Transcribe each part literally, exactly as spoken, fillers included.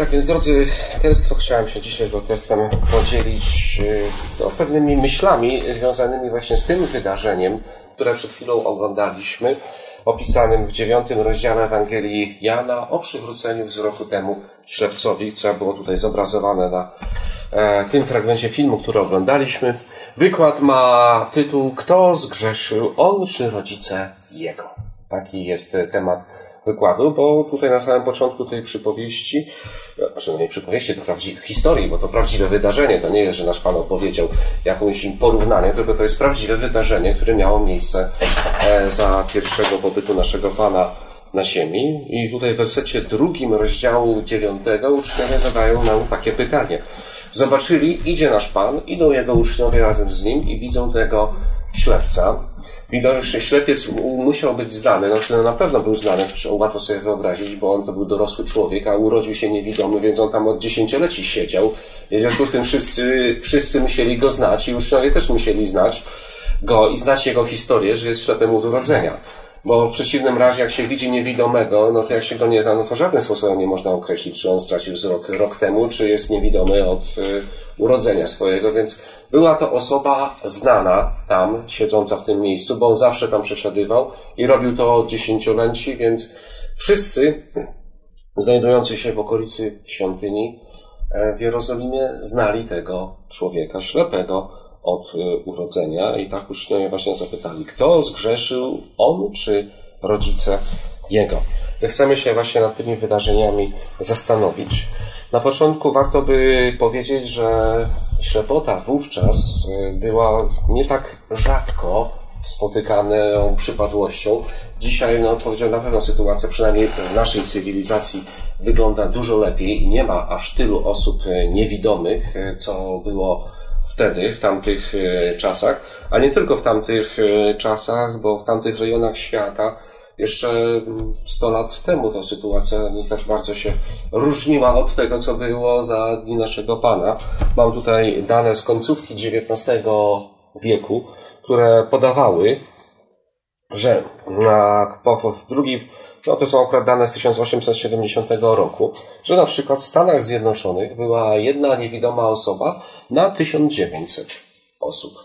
Tak więc, drodzy Państwo, chciałem się dzisiaj Gottestem podzielić no, pewnymi myślami związanymi właśnie z tym wydarzeniem, które przed chwilą oglądaliśmy, opisanym w dziewiątym rozdziale Ewangelii Jana o przywróceniu wzroku temu ślepcowi, co było tutaj zobrazowane na e, tym fragmencie filmu, który oglądaliśmy. Wykład ma tytuł "Kto zgrzeszył, on czy rodzice jego?" Taki jest temat wykładu, bo tutaj na samym początku tej przypowieści, znaczy nie przypowieści, to prawdziwe historii, bo to prawdziwe wydarzenie, to nie jest, że nasz Pan opowiedział jakąś im porównanie, tylko to jest prawdziwe wydarzenie, które miało miejsce za pierwszego pobytu naszego Pana na ziemi. I tutaj w wersecie drugim rozdziału dziewiątego uczniowie zadają nam takie pytanie. Zobaczyli, idzie nasz Pan, idą jego uczniowie razem z nim i widzą tego ślepca. Widocznie ślepiec musiał być znany, znaczy no na pewno był znany, łatwo sobie wyobrazić, bo on to był dorosły człowiek, a urodził się niewidomy, więc on tam od dziesięcioleci siedział. I w związku z tym wszyscy, wszyscy musieli go znać i uczniowie też musieli znać go i znać jego historię, że jest ślepym od urodzenia. Bo w przeciwnym razie, jak się widzi niewidomego, no to jak się go nie zna, no to żadnym sposobem nie można określić, czy on stracił wzrok rok temu, czy jest niewidomy od y, urodzenia swojego, więc była to osoba znana tam, siedząca w tym miejscu, bo on zawsze tam przesiadywał i robił to od dziesięcioleci, więc wszyscy znajdujący się w okolicy świątyni w Jerozolimie znali tego człowieka ślepego od urodzenia i tak uczniowie właśnie zapytali, kto zgrzeszył, on czy rodzice jego. Tak chcemy się właśnie nad tymi wydarzeniami zastanowić. Na początku warto by powiedzieć, że ślepota wówczas była nie tak rzadko spotykaną przypadłością. Dzisiaj, no powiedziałem, na pewno sytuacja, przynajmniej w naszej cywilizacji, wygląda dużo lepiej i nie ma aż tylu osób niewidomych, co było wtedy, w tamtych czasach, a nie tylko w tamtych czasach, bo w tamtych rejonach świata jeszcze sto lat temu ta sytuacja nie tak bardzo się różniła od tego, co było za dni naszego Pana. Mam tutaj dane z końcówki dziewiętnastego wieku, które podawały, że na, po, w drugi, no to są akurat dane z tysiąc osiemset siedemdziesiątego roku, że na przykład w Stanach Zjednoczonych była jedna niewidoma osoba na tysiąc dziewięćset osób.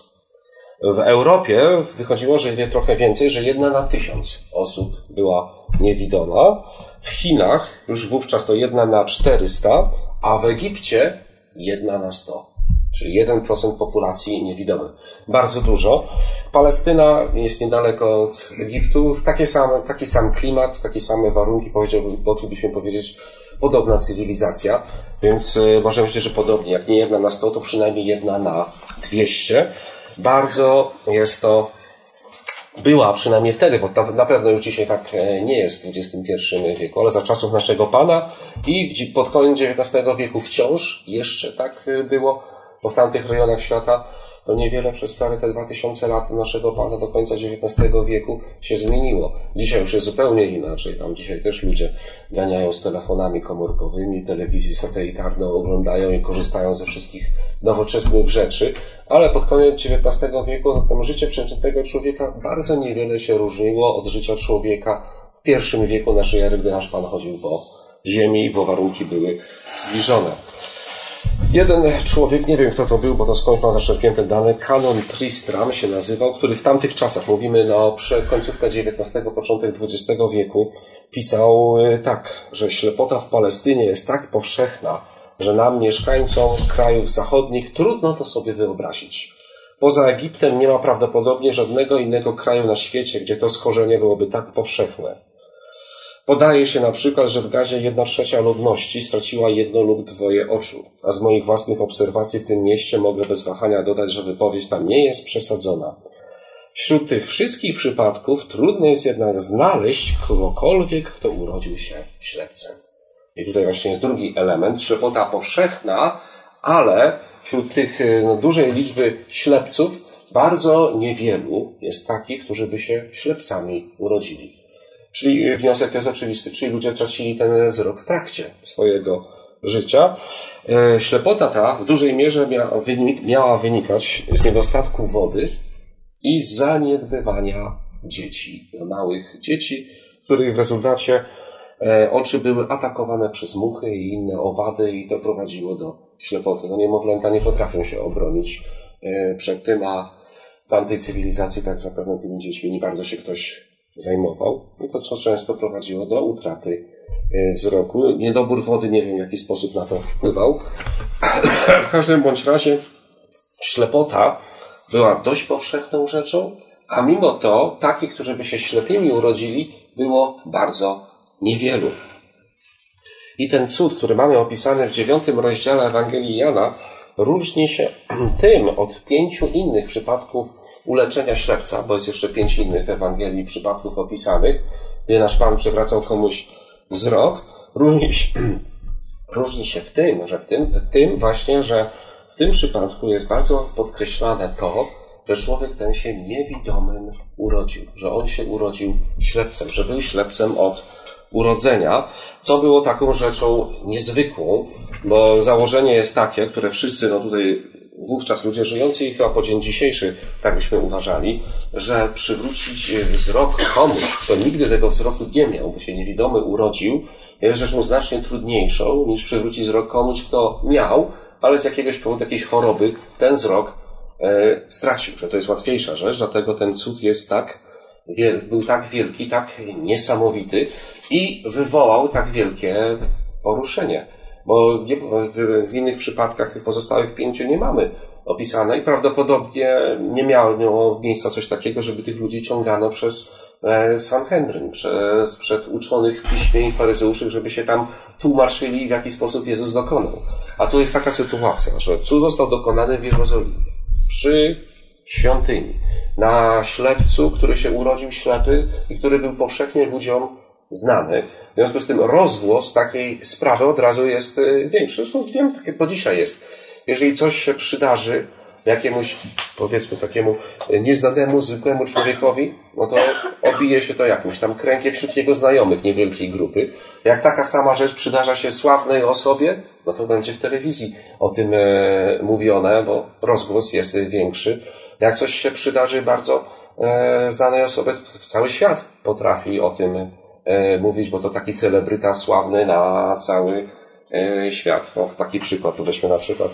W Europie wychodziło, że jest trochę więcej, że jedna na tysiąc osób była niewidoma. W Chinach już wówczas to jedna na czterysta, a w Egipcie jedna na sto. Czyli jeden procent populacji niewidomych. Bardzo dużo. Palestyna jest niedaleko od Egiptu. Taki sam, taki sam klimat, takie same warunki, powiedziałbym, moglibyśmy powiedzieć, podobna cywilizacja. Więc y, możemy myśleć, że podobnie. Jak nie jedna na sto, to przynajmniej jedna na dwieście. Bardzo jest to, była przynajmniej wtedy, bo na pewno już dzisiaj tak nie jest w dwudziestym pierwszym wieku, ale za czasów naszego Pana i pod koniec dziewiętnastego wieku wciąż jeszcze tak było, bo w tamtych rejonach świata to niewiele przez prawie te dwa tysiące lat naszego Pana do końca dziewiętnastego wieku się zmieniło. Dzisiaj już jest zupełnie inaczej. Tam dzisiaj też ludzie ganiają z telefonami komórkowymi, telewizji satelitarną oglądają i korzystają ze wszystkich nowoczesnych rzeczy, ale pod koniec dziewiętnastego wieku tam życie przeciętnego człowieka bardzo niewiele się różniło od życia człowieka w pierwszym wieku naszej ery, gdy nasz Pan chodził po ziemi, bo warunki były zbliżone. Jeden człowiek, nie wiem kto to był, bo to skąd mam zaczerpnięte dane, Canon Tristram się nazywał, który w tamtych czasach, mówimy no końcówka dziewiętnastego, początek dwudziestego wieku, pisał tak, że ślepota w Palestynie jest tak powszechna, że nam, mieszkańcom krajów zachodnich, trudno to sobie wyobrazić. Poza Egiptem nie ma prawdopodobnie żadnego innego kraju na świecie, gdzie to schorzenie byłoby tak powszechne. Podaje się na przykład, że w Gazie jedna trzecia ludności straciła jedno lub dwoje oczu, a z moich własnych obserwacji w tym mieście mogę bez wahania dodać, że wypowiedź tam nie jest przesadzona. Wśród tych wszystkich przypadków trudno jest jednak znaleźć kogokolwiek, kto urodził się ślepcem. I tutaj właśnie jest drugi element, ślepota powszechna, ale wśród tych no, dużej liczby ślepców bardzo niewielu jest takich, którzy by się ślepcami urodzili. Czyli wniosek jest oczywisty, czyli ludzie tracili ten wzrok w trakcie swojego życia. Ślepota ta w dużej mierze miała, wynik, miała wynikać z niedostatku wody i z zaniedbywania dzieci, małych dzieci, których w rezultacie Oczy były atakowane przez muchy i inne owady i to prowadziło do ślepoty. No niemowlęta nie potrafią się obronić przed tym, a w tamtej cywilizacji tak zapewne tymi dziećmi nie bardzo się ktoś zajmował. I to często prowadziło do utraty wzroku. Niedobór wody, nie wiem w jaki sposób na to wpływał. W każdym bądź razie ślepota była dość powszechną rzeczą, a mimo to takich, którzy by się ślepymi urodzili, było bardzo niewielu. I ten cud, który mamy opisany w dziewiątym rozdziale Ewangelii Jana, różni się tym od pięciu innych przypadków uleczenia ślepca, bo jest jeszcze pięć innych w Ewangelii przypadków opisanych, gdzie nasz Pan przywracał komuś wzrok. Różni się, różni się w tym, że w tym, w tym właśnie, że w tym przypadku jest bardzo podkreślane to, że człowiek ten się niewidomym urodził, że on się urodził ślepcem, że był ślepcem od urodzenia, co było taką rzeczą niezwykłą, bo założenie jest takie, które wszyscy, no tutaj wówczas ludzie żyjący i chyba po dzień dzisiejszy, tak byśmy uważali, że przywrócić wzrok komuś, kto nigdy tego wzroku nie miał, bo się niewidomy urodził, jest rzeczą znacznie trudniejszą niż przywrócić wzrok komuś, kto miał, ale z jakiegoś powodu, jakiejś choroby, ten wzrok e, stracił, że to jest łatwiejsza rzecz, dlatego ten cud jest tak, wiel, był tak wielki, tak niesamowity i wywołał tak wielkie poruszenie. Bo nie, w, w innych przypadkach tych pozostałych pięciu nie mamy opisane i prawdopodobnie nie miało miejsca coś takiego, żeby tych ludzi ciągano przez e, Sanhedryn, przez, przed uczonych w piśmie i faryzeuszy, żeby się tam tłumaczyli, w jaki sposób Jezus dokonał. A tu jest taka sytuacja, że cud został dokonany w Jerozolimie, przy świątyni, na ślepcu, który się urodził ślepy i który był powszechnie ludziom znany. W związku z tym rozgłos takiej sprawy od razu jest większy. Zresztą wiem, takie po dzisiaj jest. Jeżeli coś się przydarzy jakiemuś, powiedzmy takiemu nieznanemu, zwykłemu człowiekowi, no to obije się to jakimś tam kręgiem wśród jego znajomych niewielkiej grupy. Jak taka sama rzecz przydarza się sławnej osobie, no to będzie w telewizji o tym e, mówione, bo rozgłos jest większy. Jak coś się przydarzy bardzo e, znanej osobie, to cały świat potrafi o tym mówić, bo to taki celebryta sławny na cały świat. No, taki przykład, to weźmy na przykład.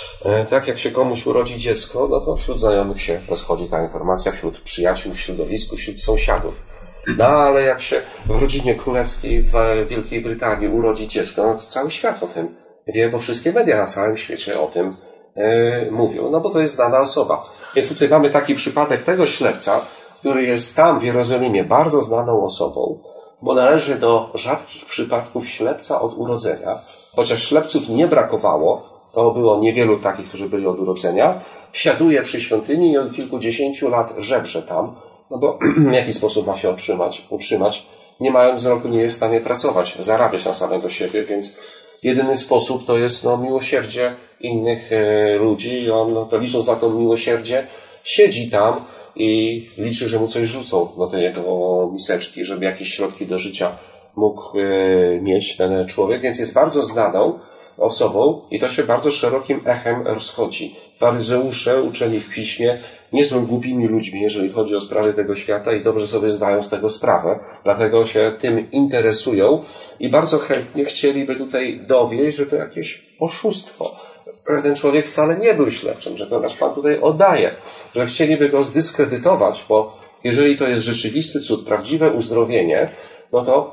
Tak jak się komuś urodzi dziecko, no to wśród znajomych się rozchodzi ta informacja, wśród przyjaciół, w środowisku, wśród sąsiadów. No ale jak się w rodzinie królewskiej w Wielkiej Brytanii urodzi dziecko, no to cały świat o tym wie, bo wszystkie media na całym świecie o tym yy, mówią, no bo to jest znana osoba. Więc tutaj mamy taki przypadek tego ślepca, który jest tam w Jerozolimie bardzo znaną osobą, bo należy do rzadkich przypadków ślepca od urodzenia. Chociaż ślepców nie brakowało, to było niewielu takich, którzy byli od urodzenia, siaduje przy świątyni i od kilkudziesięciu lat żebrze tam, no bo w jaki sposób ma się utrzymać, utrzymać, nie mając wzroku, nie jest w stanie pracować, zarabiać na samego siebie, więc jedyny sposób to jest no, miłosierdzie innych e, ludzi i on, no, to licząc na to miłosierdzie, siedzi tam i liczy, że mu coś rzucą do tej jego miseczki, żeby jakieś środki do życia mógł e, mieć ten człowiek, więc jest bardzo znaną osobą i to się bardzo szerokim echem rozchodzi. Faryzeusze, uczeni w piśmie, nie są głupimi ludźmi, jeżeli chodzi o sprawy tego świata i dobrze sobie zdają z tego sprawę, dlatego się tym interesują i bardzo chętnie chcieliby tutaj dowieść, że to jakieś oszustwo, że ten człowiek wcale nie był ślepcem, że to nasz Pan tutaj oddaje, że chcieliby go zdyskredytować, bo jeżeli to jest rzeczywisty cud, prawdziwe uzdrowienie, no to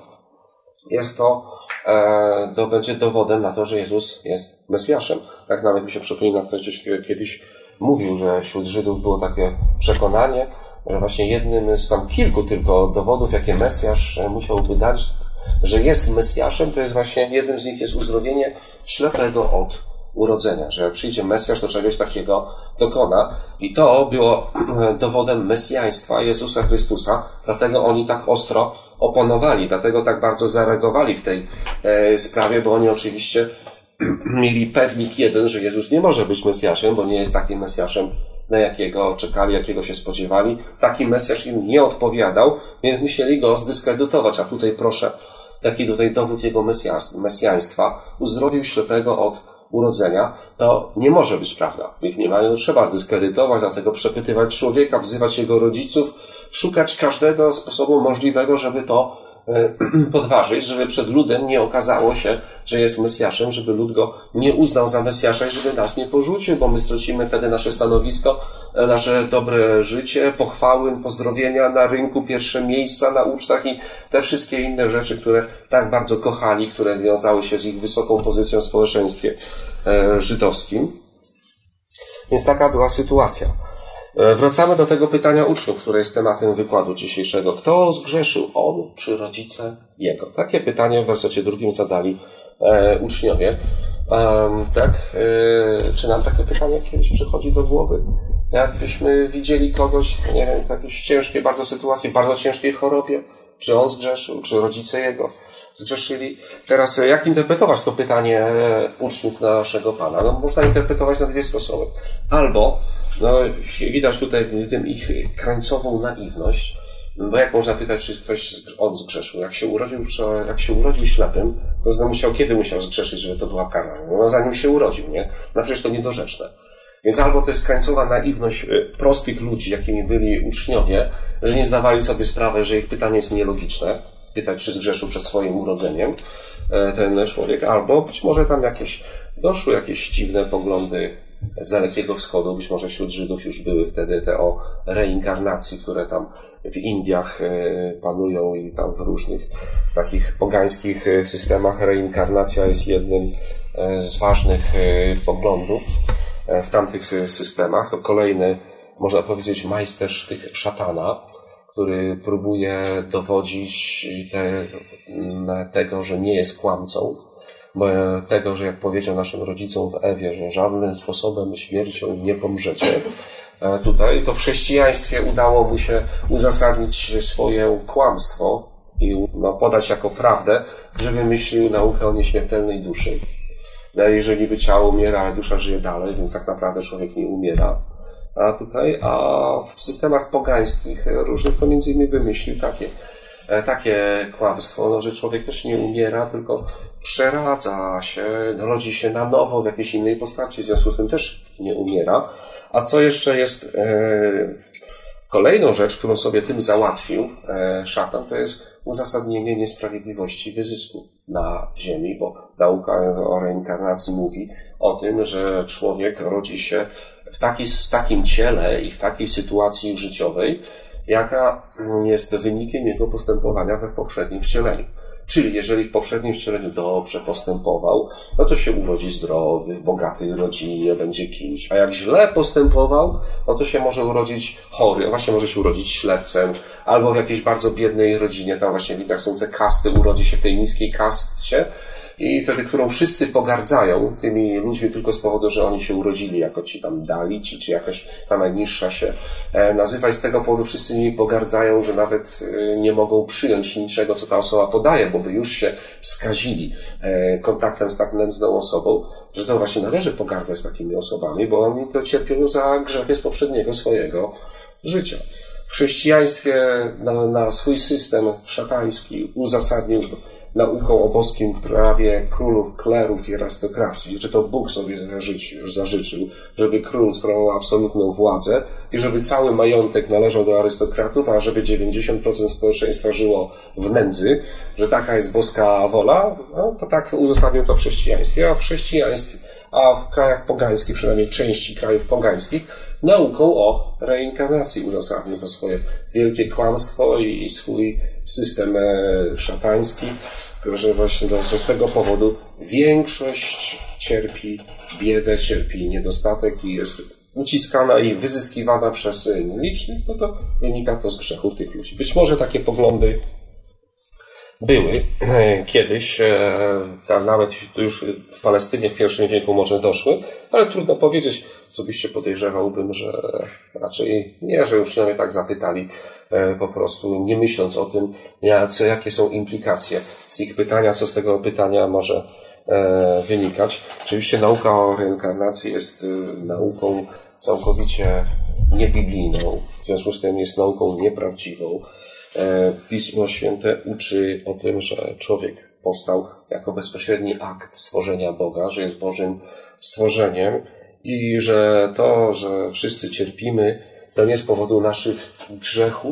jest to, e, to będzie dowodem na to, że Jezus jest Mesjaszem. Tak nawet mi się przypomina, ktoś kiedyś mówił, że wśród Żydów było takie przekonanie, że właśnie jednym z tam kilku tylko dowodów, jakie Mesjasz musiałby dać, że jest Mesjaszem, to jest właśnie, jednym z nich jest uzdrowienie ślepego od urodzenia, że jak przyjdzie Mesjasz, to czegoś takiego dokona. I to było dowodem mesjaństwa Jezusa Chrystusa, dlatego oni tak ostro oponowali, dlatego tak bardzo zareagowali w tej e, sprawie, bo oni oczywiście mieli pewnik jeden, że Jezus nie może być Mesjaszem, bo nie jest takim Mesjaszem, na jakiego czekali, jakiego się spodziewali. Taki Mesjasz im nie odpowiadał, więc musieli go zdyskredytować. A tutaj proszę, jaki tutaj dowód jego mesjaństwa, uzdrowił ślepego od urodzenia, to nie może być prawda. Ich nie ma, no, trzeba zdyskredytować, dlatego przepytywać człowieka, wzywać jego rodziców, szukać każdego sposobu możliwego, żeby to podważyć, żeby przed ludem nie okazało się, że jest Mesjaszem, żeby lud go nie uznał za Mesjasza i żeby nas nie porzucił, bo my stracimy wtedy nasze stanowisko, nasze dobre życie, pochwały, pozdrowienia na rynku, pierwsze miejsca na ucztach i te wszystkie inne rzeczy, które tak bardzo kochali, które wiązały się z ich wysoką pozycją w społeczeństwie żydowskim. Więc taka była sytuacja. Wracamy do tego pytania uczniów, które jest tematem wykładu dzisiejszego. Kto zgrzeszył, on czy rodzice jego? Takie pytanie w wersecie drugim zadali e, uczniowie. Um, tak? E, czy nam takie pytanie kiedyś przychodzi do głowy? Jakbyśmy widzieli kogoś, nie wiem, w jakiejś ciężkiej bardzo sytuacji, bardzo ciężkiej chorobie, czy on zgrzeszył, czy rodzice jego zgrzeszyli? Teraz jak interpretować to pytanie uczniów naszego Pana? No, można interpretować na dwie sposoby. Albo no, widać tutaj w tym ich krańcową naiwność, bo jak można pytać, czy ktoś on zgrzeszył? Jak się urodził, jak się urodził ślepym, to musiał, kiedy musiał zgrzeszyć, żeby to była kara? No, zanim się urodził, nie? No przecież to niedorzeczne. Więc albo to jest krańcowa naiwność prostych ludzi, jakimi byli uczniowie, że nie zdawali sobie sprawy, że ich pytanie jest nielogiczne, pytać, czy zgrzeszył przed swoim urodzeniem ten człowiek, albo być może tam jakieś doszły jakieś dziwne poglądy z Dalekiego Wschodu, być może wśród Żydów już były wtedy te o reinkarnacji, które tam w Indiach panują i tam w różnych takich pogańskich systemach reinkarnacja jest jednym z ważnych poglądów w tamtych systemach. To kolejny, można powiedzieć, majstersztyk szatana, który próbuje dowodzić te, tego, że nie jest kłamcą, tego, że jak powiedział naszym rodzicom w Ewie, że żadnym sposobem śmiercią nie pomrzecie. Tutaj to w chrześcijaństwie udało mu się uzasadnić swoje kłamstwo i no, podać jako prawdę, że wymyślił naukę o nieśmiertelnej duszy. No, jeżeli by ciało umiera, ale dusza żyje dalej, więc tak naprawdę człowiek nie umiera. A tutaj, a w systemach pogańskich różnych to między innymi wymyślił takie takie kłamstwo, no, że człowiek też nie umiera, tylko przeradza się, rodzi się na nowo w jakiejś innej postaci, w związku z tym też nie umiera. A co jeszcze jest e, kolejną rzecz, którą sobie tym załatwił e, szatan, to jest uzasadnienie niesprawiedliwości wyzysku na ziemi, bo nauka o reinkarnacji mówi o tym, że człowiek rodzi się w, taki, w takim ciele i w takiej sytuacji życiowej, jaka jest wynikiem jego postępowania we poprzednim wcieleniu. Czyli jeżeli w poprzednim wcieleniu dobrze postępował, no to się urodzi zdrowy, w bogatej rodzinie, będzie kimś. A jak źle postępował, no to się może urodzić chory, a właśnie może się urodzić ślepcem, albo w jakiejś bardzo biednej rodzinie, tam właśnie widać są te kasty, urodzi się w tej niskiej kastie, i wtedy, którą wszyscy pogardzają tymi ludźmi tylko z powodu, że oni się urodzili jako ci tam dalici, czy jakaś ta najniższa się nazywa i z tego powodu wszyscy nimi pogardzają, że nawet nie mogą przyjąć niczego, co ta osoba podaje, bo by już się skazili kontaktem z tak nędzną osobą, że to właśnie należy pogardzać takimi osobami, bo oni to cierpią za grzechy z poprzedniego swojego życia. W chrześcijaństwie na, na swój system szatański uzasadnił nauką o boskim prawie królów, klerów i arystokracji, że to Bóg sobie zażyczył, zażyczył, żeby król sprawował absolutną władzę i żeby cały majątek należał do arystokratów, a żeby dziewięćdziesiąt procent społeczeństwa żyło w nędzy, że taka jest boska wola, no, to tak uzasadnił to w chrześcijaństwie, a w chrześcijaństwie, a w krajach pogańskich, przynajmniej części krajów pogańskich, nauką o reinkarnacji uzasadnił to swoje wielkie kłamstwo i swój system szatański, że właśnie że z tego powodu większość cierpi biedę, cierpi niedostatek i jest uciskana i wyzyskiwana przez nielicznych, no to wynika to z grzechów tych ludzi. Być może takie poglądy były kiedyś, tam nawet już w Palestynie w pierwszym wieku może doszły, ale trudno powiedzieć, co byście podejrzewałbym, że raczej nie, że uczniowie tak zapytali po prostu, nie myśląc o tym, co, jakie są implikacje z ich pytania, co z tego pytania może wynikać. Oczywiście nauka o reinkarnacji jest nauką całkowicie niebiblijną, w związku z tym jest nauką nieprawdziwą. Pismo Święte uczy o tym, że człowiek powstał jako bezpośredni akt stworzenia Boga, że jest Bożym stworzeniem i że to, że wszyscy cierpimy, to nie z powodu naszych grzechów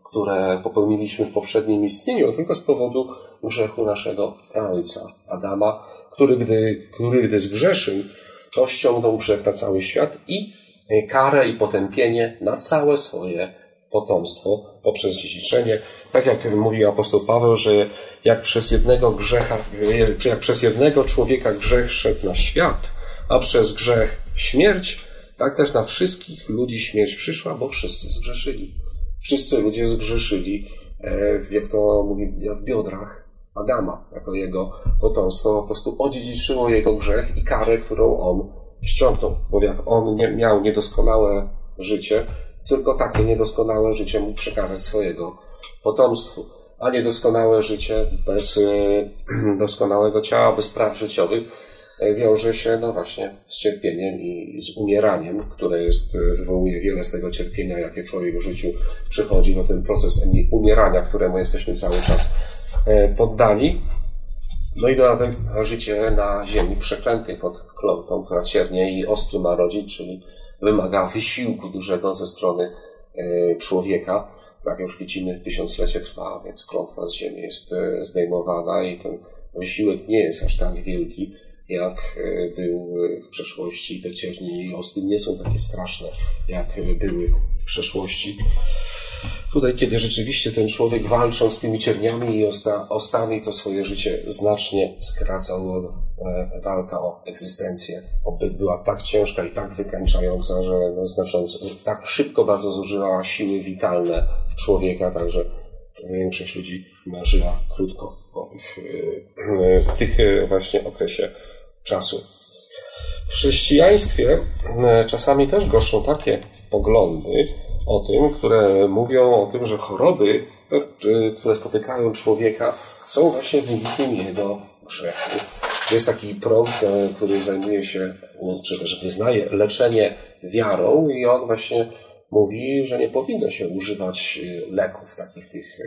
które popełniliśmy w poprzednim istnieniu, tylko z powodu grzechu naszego praojca Adama, który gdy, który gdy zgrzeszył, to ściągnął grzech na cały świat i karę i potępienie na całe swoje potomstwo poprzez dziedziczenie. Tak jak mówi apostoł Paweł, że jak przez jednego grzecha, jak przez jednego człowieka grzech szedł na świat, a przez grzech śmierć, tak też na wszystkich ludzi śmierć przyszła, bo wszyscy zgrzeszyli. Wszyscy ludzie zgrzeszyli, jak to mówi, w biodrach Adama, jako jego potomstwo, po prostu odziedziczyło jego grzech i karę, którą on ściągnął. Bo jak on nie, miał niedoskonałe życie, tylko takie niedoskonałe życie mógł przekazać swojego potomstwu. A niedoskonałe życie bez y, doskonałego ciała, bez praw życiowych y, wiąże się no właśnie z cierpieniem i z umieraniem, które jest, wywołuje wiele z tego cierpienia, jakie człowiek w życiu przychodzi, no ten proces umierania, któremu jesteśmy cały czas y, poddani. No i dodatek życie na ziemi przeklętej pod klątwą, która ciernie i ostry ma rodzić, czyli wymaga wysiłku dużego ze strony człowieka. Jak już widzimy, tysiąclecie trwa, więc klątwa z ziemi jest zdejmowana i ten wysiłek nie jest aż tak wielki, jak był w przeszłości. Te ciernie i ostry nie są takie straszne, jak były w przeszłości. Tutaj, kiedy rzeczywiście ten człowiek walcząc z tymi cierniami i ostami, to swoje życie znacznie skracał. Walka o egzystencję oby była tak ciężka i tak wykańczająca, że no, znacząco, tak szybko bardzo zużywała siły witalne człowieka, także większość ludzi żyła krótko po tych, w tych właśnie okresie czasu. W chrześcijaństwie czasami też goszczą takie poglądy o tym, które mówią o tym, że choroby, które spotykają człowieka, są właśnie wynikiem jego grzechu. Jest taki prąd, który zajmuje się, czy też wyznaje leczenie wiarą i on właśnie mówi, że nie powinno się używać leków, takich tych,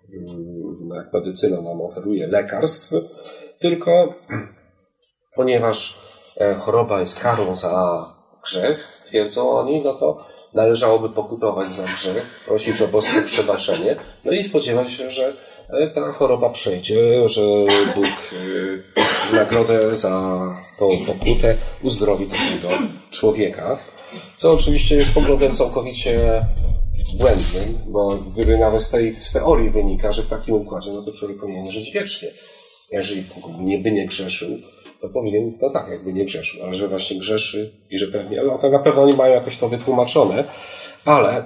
jak medycyna nam oferuje, lekarstw, tylko ponieważ choroba jest karą za grzech, twierdzą oni, no to należałoby pokutować za grzech, prosić o boskie przebaczenie, no i spodziewać się, że ta choroba przejdzie, że Bóg w nagrodę za tą pokutę uzdrowi takiego człowieka. Co oczywiście jest poglądem całkowicie błędnym, bo gdyby nawet z tej z teorii wynika, że w takim układzie, no to człowiek powinien żyć wiecznie. Jeżeli nie by nie grzeszył, to powinien, to tak, jakby nie grzeszył, ale że właśnie grzeszy i że pewnie, no to na pewno oni mają jakoś to wytłumaczone, ale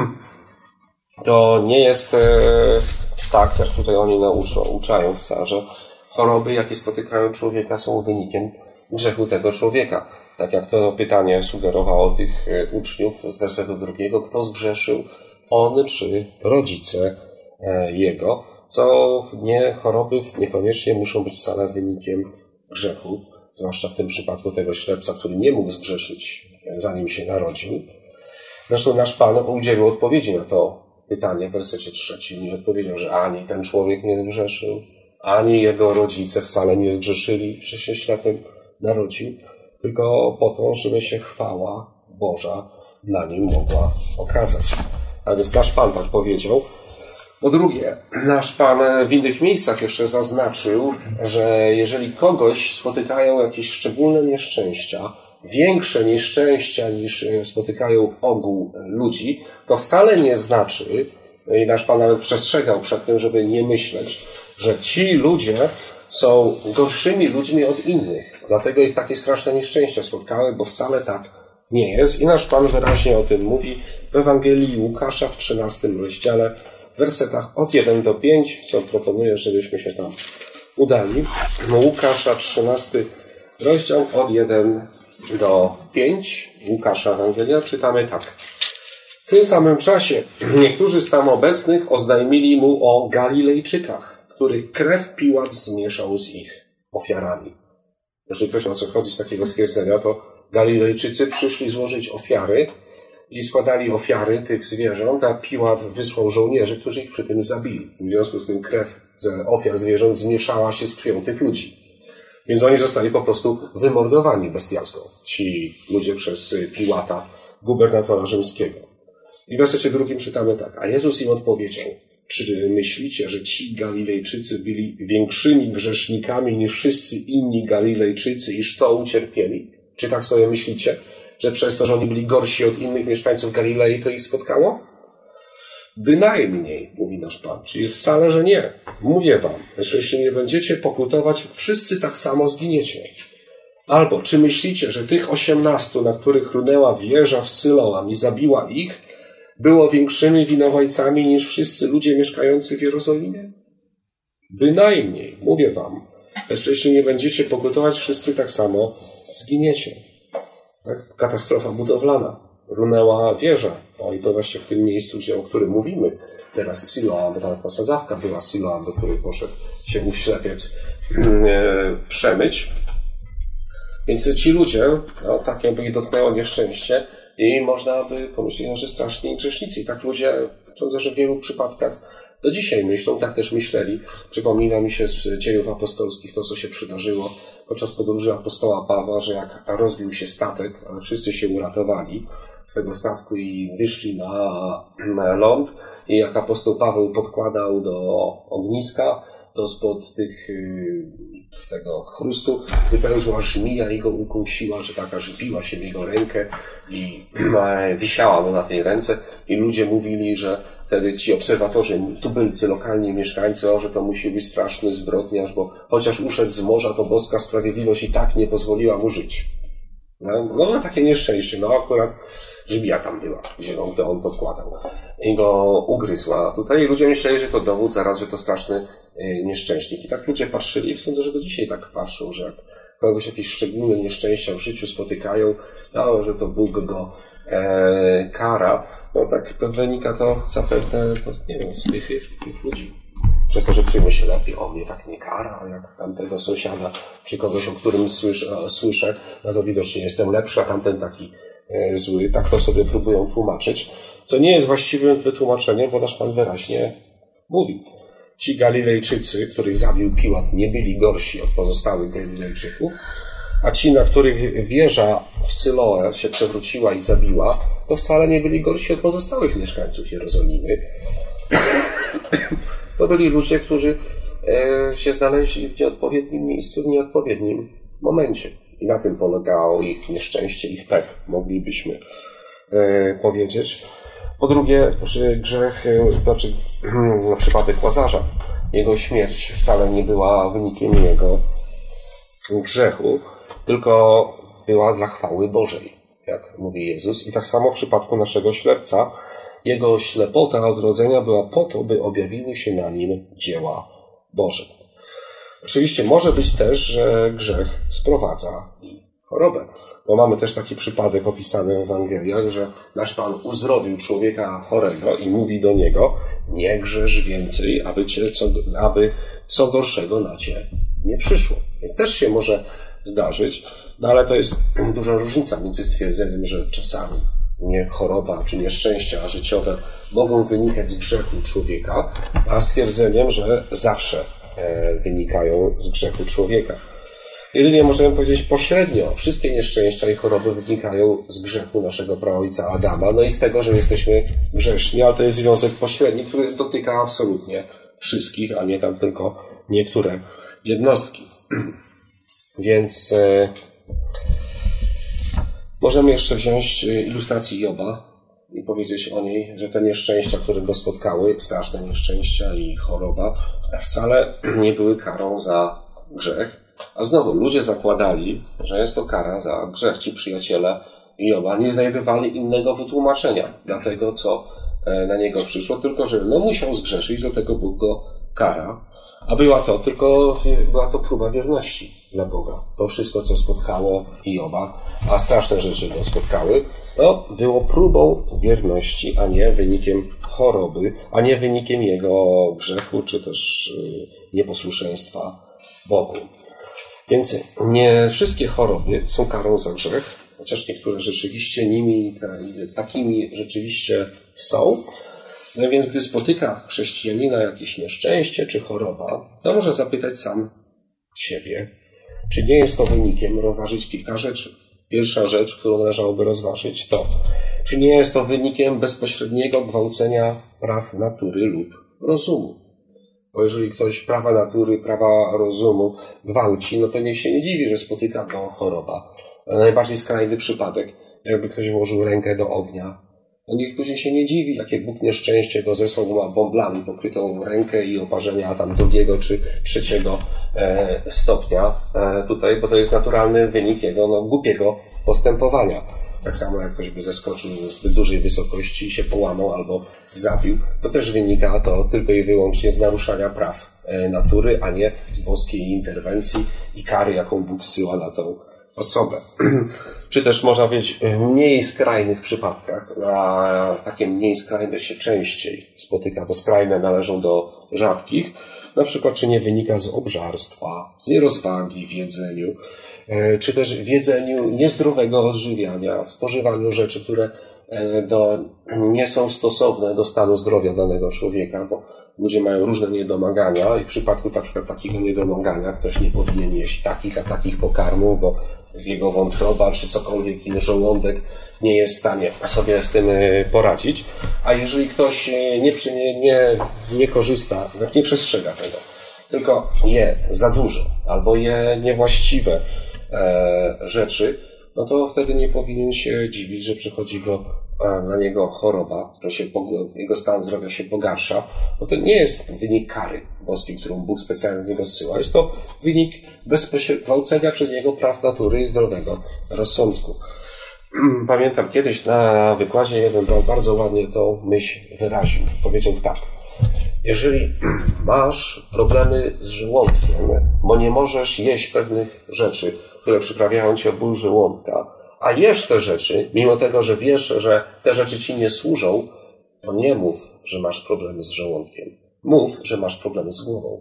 to nie jest e, tak, jak tutaj oni nauczą, uczają, że choroby, jakie spotykają człowieka, są wynikiem grzechu tego człowieka. Tak jak to pytanie sugerowało tych uczniów z wersetu drugiego, kto zgrzeszył, on czy rodzice jego, co nie, choroby niekoniecznie muszą być wcale wynikiem grzechu, zwłaszcza w tym przypadku tego ślepca, który nie mógł zgrzeszyć, zanim się narodził. Zresztą nasz Pan udzielił odpowiedzi na to pytanie w wersecie trzecim i odpowiedział, że ani ten człowiek nie zgrzeszył, ani jego rodzice wcale nie zgrzeszyli, że się ślepym narodził, tylko po to, żeby się chwała Boża na nim mogła okazać. A więc nasz Pan tak powiedział. Po drugie, nasz Pan w innych miejscach jeszcze zaznaczył, że jeżeli kogoś spotykają jakieś szczególne nieszczęścia, większe nieszczęścia niż spotykają ogół ludzi, to wcale nie znaczy, i nasz Pan nawet przestrzegał przed tym, żeby nie myśleć, że ci ludzie są gorszymi ludźmi od innych. Dlatego ich takie straszne nieszczęścia spotkały, bo wcale tak nie jest. I nasz Pan wyraźnie o tym mówi w Ewangelii Łukasza w trzynastym rozdziale, w wersetach od jeden do pięć, co proponuję, żebyśmy się tam udali. Łukasza, trzynasty rozdział, od jeden do pięć. Łukasza Ewangelia, czytamy tak. W tym samym czasie niektórzy z tam obecnych oznajmili mu o Galilejczykach, których krew Piłat zmieszał z ich ofiarami. Jeżeli ktoś o co chodzi z takiego stwierdzenia, to Galilejczycy przyszli złożyć ofiary i składali ofiary tych zwierząt, a Piłat wysłał żołnierzy, którzy ich przy tym zabili. W związku z tym krew ofiar zwierząt zmieszała się z krwią tych ludzi. Więc oni zostali po prostu wymordowani bestialsko. Ci ludzie przez Piłata, gubernatora rzymskiego. I w wersecie drugim czytamy tak. A Jezus im odpowiedział: czy myślicie, że ci Galilejczycy byli większymi grzesznikami niż wszyscy inni Galilejczycy, iż to ucierpieli? Czy tak sobie myślicie, że przez to, że oni byli gorsi od innych mieszkańców Galilei, to ich spotkało? Bynajmniej, mówi nasz Pan, czyli wcale, że nie. Mówię wam, że jeśli nie będziecie pokutować, wszyscy tak samo zginiecie. Albo, czy myślicie, że tych osiemnastu, na których runęła wieża w Syloam i zabiła ich, było większymi winowajcami niż wszyscy ludzie mieszkający w Jerozolimie? Bynajmniej, mówię wam, że jeśli nie będziecie pokutować, wszyscy tak samo zginiecie. Tak? Katastrofa budowlana. Runęła wieża. O, i to właśnie w tym miejscu, gdzie, o którym mówimy. Teraz Siloam, ta, ta sadzawka była Siloam, do której poszedł się ów ślepiec e, przemyć. Więc ci ludzie, no, tak jakby ich dotknęło nieszczęście i można by pomyśleć, że straszni grzesznicy. I tak ludzie, sądzę, że w wielu przypadkach do dzisiaj myślą, tak też myśleli. Przypomina mi się z dziejów apostolskich to, co się przydarzyło podczas podróży apostoła Pawła, że jak rozbił się statek, ale wszyscy się uratowali z tego statku i wyszli na, na ląd i jak apostoł Paweł podkładał do ogniska, to spod tych, tego chrustu wypełzła żmija i go ukąsiła, że taka, że biła się w jego rękę i wisiała mu na tej ręce i ludzie mówili, że wtedy ci obserwatorzy, tubylcy, lokalni mieszkańcy, o, że to musi być straszny zbrodniarz, bo chociaż uszedł z morza, to boska sprawiedliwość i tak nie pozwoliła mu żyć. No, no takie nieszczęście. No akurat żmija tam była, gdzie on, on podkładał. I go ugryzła. Tutaj ludzie myśleli, że to dowód zaraz, że to straszny nieszczęśnik. I tak ludzie patrzyli i sądzę, że do dzisiaj tak patrzą, że jak kogoś jakieś szczególne nieszczęścia w życiu spotykają, no, że to Bóg go e, kara. No tak wynika to zapewne, nie wiem, z pychy tych ludzi. Przez to, że czujemy się lepiej, o mnie tak nie kara, jak tamtego sąsiada, czy kogoś, o którym słyszę, słyszę, no to widocznie jestem lepszy, a tamten taki e, zły. Tak to sobie próbują tłumaczyć, co nie jest właściwym wytłumaczeniem, bo nasz Pan wyraźnie mówi. Ci Galilejczycy, których zabił Piłat, nie byli gorsi od pozostałych Galilejczyków, a ci, na których wieża w Syloe się przewróciła i zabiła, to wcale nie byli gorsi od pozostałych mieszkańców Jerozolimy. To byli ludzie, którzy się znaleźli w nieodpowiednim miejscu, w nieodpowiednim momencie. I na tym polegało ich nieszczęście, ich pech, moglibyśmy powiedzieć. Po drugie, czy grzech, znaczy na przypadek Łazarza, jego śmierć wcale nie była wynikiem jego grzechu, tylko była dla chwały Bożej, jak mówi Jezus. I tak samo w przypadku naszego ślepca, jego ślepota odrodzenia była po to, by objawiły się na nim dzieła Boże. Oczywiście może być też, że grzech sprowadza i chorobę. Bo mamy też taki przypadek opisany w Ewangeliach, że nasz Pan uzdrowił człowieka chorego i mówi do niego: nie grzesz więcej, aby, cię co, aby co gorszego na cię nie przyszło. Więc też się może zdarzyć, no ale to jest duża różnica między stwierdzeniem, że czasami nie choroba czy nieszczęścia życiowe mogą wynikać z grzechu człowieka, a stwierdzeniem, że zawsze wynikają z grzechu człowieka. Jedynie możemy powiedzieć pośrednio, wszystkie nieszczęścia i choroby wynikają z grzechu naszego praojca Adama, no i z tego, że jesteśmy grzeszni, ale to jest związek pośredni, który dotyka absolutnie wszystkich, a nie tam tylko niektóre jednostki. Więc e, możemy jeszcze wziąć ilustrację Joba i powiedzieć o niej, że te nieszczęścia, które go spotkały, straszne nieszczęścia i choroba, wcale nie były karą za grzech. A znowu, ludzie zakładali, że jest to kara za grzech. Ci przyjaciele Joba nie znajdowali innego wytłumaczenia dla tego, co na niego przyszło, tylko że no musiał zgrzeszyć, do tego Bóg go kara. A była to tylko, była to próba wierności dla Boga. To wszystko, co spotkało Joba, a straszne rzeczy go spotkały, no było próbą wierności, a nie wynikiem choroby, a nie wynikiem jego grzechu, czy też nieposłuszeństwa Bogu. Więc nie wszystkie choroby są karą za grzech, chociaż niektóre rzeczywiście nimi, takimi rzeczywiście są. No więc gdy spotyka chrześcijanina jakieś nieszczęście czy choroba, to może zapytać sam siebie, czy nie jest to wynikiem rozważyć kilka rzeczy. Pierwsza rzecz, którą należałoby rozważyć, to czy nie jest to wynikiem bezpośredniego gwałcenia praw natury lub rozumu. Bo jeżeli ktoś prawa natury, prawa rozumu gwałci, no to niech się nie dziwi, że spotyka go choroba. Najbardziej skrajny przypadek, jakby ktoś włożył rękę do ognia, no niech później się nie dziwi, jakie Bóg nieszczęście go zesłał, ma bąblami pokrytą rękę i oparzenia tam drugiego czy trzeciego e, stopnia e, tutaj, bo to jest naturalny wynik jego no, głupiego postępowania. Tak samo jak ktoś by zeskoczył ze zbyt dużej wysokości i się połamał albo zabił, to też wynika to tylko i wyłącznie z naruszania praw e, natury, a nie z boskiej interwencji i kary, jaką Bóg zsyła na tą osobę. Czy też można powiedzieć w mniej skrajnych przypadkach, a takie mniej skrajne się częściej spotyka, bo skrajne należą do rzadkich, na przykład czy nie wynika z obżarstwa, z nierozwagi w jedzeniu, czy też w jedzeniu niezdrowego odżywiania, w spożywaniu rzeczy, które do, nie są stosowne do stanu zdrowia danego człowieka, bo ludzie mają różne niedomagania i w przypadku na przykład takiego niedomagania ktoś nie powinien jeść takich a takich pokarmów, bo jego wątroba czy cokolwiek inny żołądek nie jest w stanie sobie z tym poradzić. A jeżeli ktoś nie, nie, nie, nie korzysta, nie przestrzega tego, tylko je za dużo albo je niewłaściwe e, rzeczy, no to wtedy nie powinien się dziwić, że przychodzi go na niego choroba, że się, jego stan zdrowia się pogarsza, bo to nie jest wynik kary boskiej, którą Bóg specjalnie do niego zsyła. Jest to wynik bezpośredniego gwałcenia przez niego praw natury i zdrowego rozsądku. Pamiętam kiedyś na wykładzie jeden brat bardzo ładnie tą myśl wyraził. Powiedział tak: jeżeli masz problemy z żołądkiem, bo nie możesz jeść pewnych rzeczy, które przyprawiają cię o ból żołądka, a jesz te rzeczy, mimo tego, że wiesz, że te rzeczy ci nie służą, to nie mów, że masz problemy z żołądkiem. Mów, że masz problemy z głową.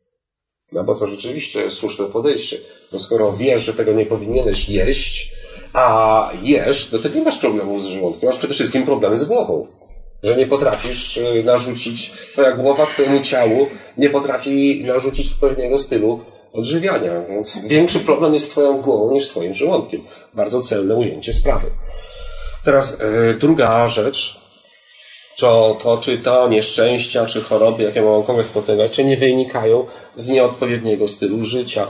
No bo to rzeczywiście jest słuszne podejście. No skoro wiesz, że tego nie powinieneś jeść, a jesz, no to nie masz problemu z żołądkiem. Masz przede wszystkim problemy z głową. Że nie potrafisz narzucić, twoja głowa twojemu ciału nie potrafi narzucić odpowiedniego stylu odżywiania, więc większy problem jest z twoją głową niż z twoim żołądkiem. Bardzo celne ujęcie sprawy. Teraz yy, druga rzecz, to, to czy to nieszczęścia, czy choroby, jakie mogą kogoś spotykać, czy nie wynikają z nieodpowiedniego stylu życia,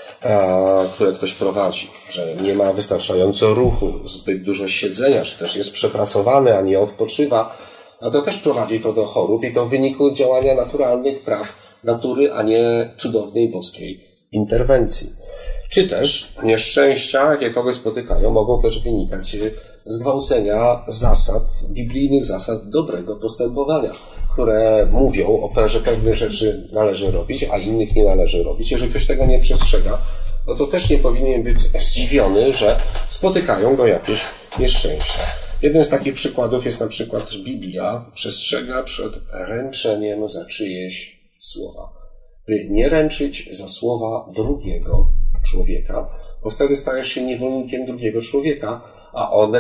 e, które ktoś prowadzi, że nie ma wystarczająco ruchu, zbyt dużo siedzenia, czy też jest przepracowany, a nie odpoczywa, a to też prowadzi to do chorób i to w wyniku działania naturalnych praw natury, a nie cudownej boskiej interwencji. Czy też nieszczęścia, jakie kogoś spotykają, mogą też wynikać z gwałcenia zasad, biblijnych zasad dobrego postępowania, które mówią o tym, że pewne rzeczy należy robić, a innych nie należy robić. Jeżeli ktoś tego nie przestrzega, no to też nie powinien być zdziwiony, że spotykają go jakieś nieszczęścia. Jednym z takich przykładów jest na przykład, że Biblia przestrzega przed ręczeniem za czyjeś słowa. By nie ręczyć za słowa drugiego człowieka, bo wtedy stajesz się niewolnikiem drugiego człowieka, a on,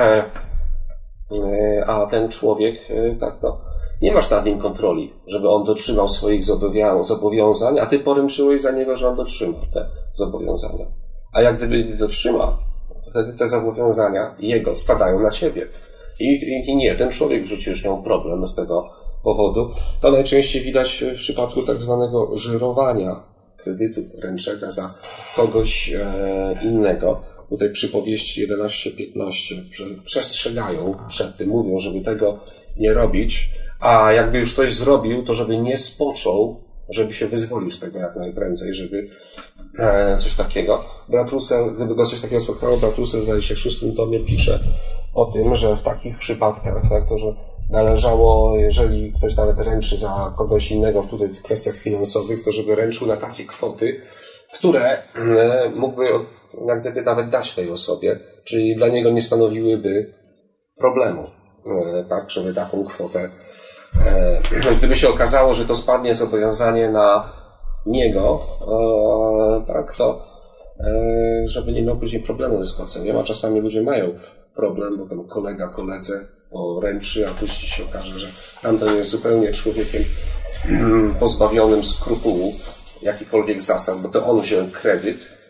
a ten człowiek, tak no, nie masz nad nim kontroli, żeby on dotrzymał swoich zobowiązań, a ty poręczyłeś za niego, że on dotrzyma te zobowiązania. A jak gdyby nie dotrzyma, to wtedy te zobowiązania jego spadają na ciebie. I, i, i nie, ten człowiek w życiu już miał problem z tego powodu. To najczęściej widać w przypadku tak zwanego żyrowania kredytów, ręczenia za kogoś e, innego. Tutaj przypowieści jedenaście piętnaście przestrzegają przed tym, mówią, żeby tego nie robić, a jakby już ktoś zrobił, to żeby nie spoczął, żeby się wyzwolił z tego jak najprędzej, żeby e, coś takiego. Brat Russell, gdyby go coś takiego spotkało, brat Russell, zdaje się, w szóstym tomie pisze o tym, że w takich przypadkach, tak, to, że należało, jeżeli ktoś nawet ręczy za kogoś innego, tutaj w kwestiach finansowych, to żeby ręczył na takie kwoty, które mógłby jak gdyby nawet dać tej osobie, czyli dla niego nie stanowiłyby problemu, tak, żeby taką kwotę, gdyby się okazało, że to spadnie zobowiązanie na niego, tak, to żeby nie miał później problemu ze spłaceniem, a czasami ludzie mają problem, bo ten kolega koledze poręczy, a później się okaże, że tamten jest zupełnie człowiekiem pozbawionym skrupułów, jakichkolwiek zasad, bo to on wziął kredyt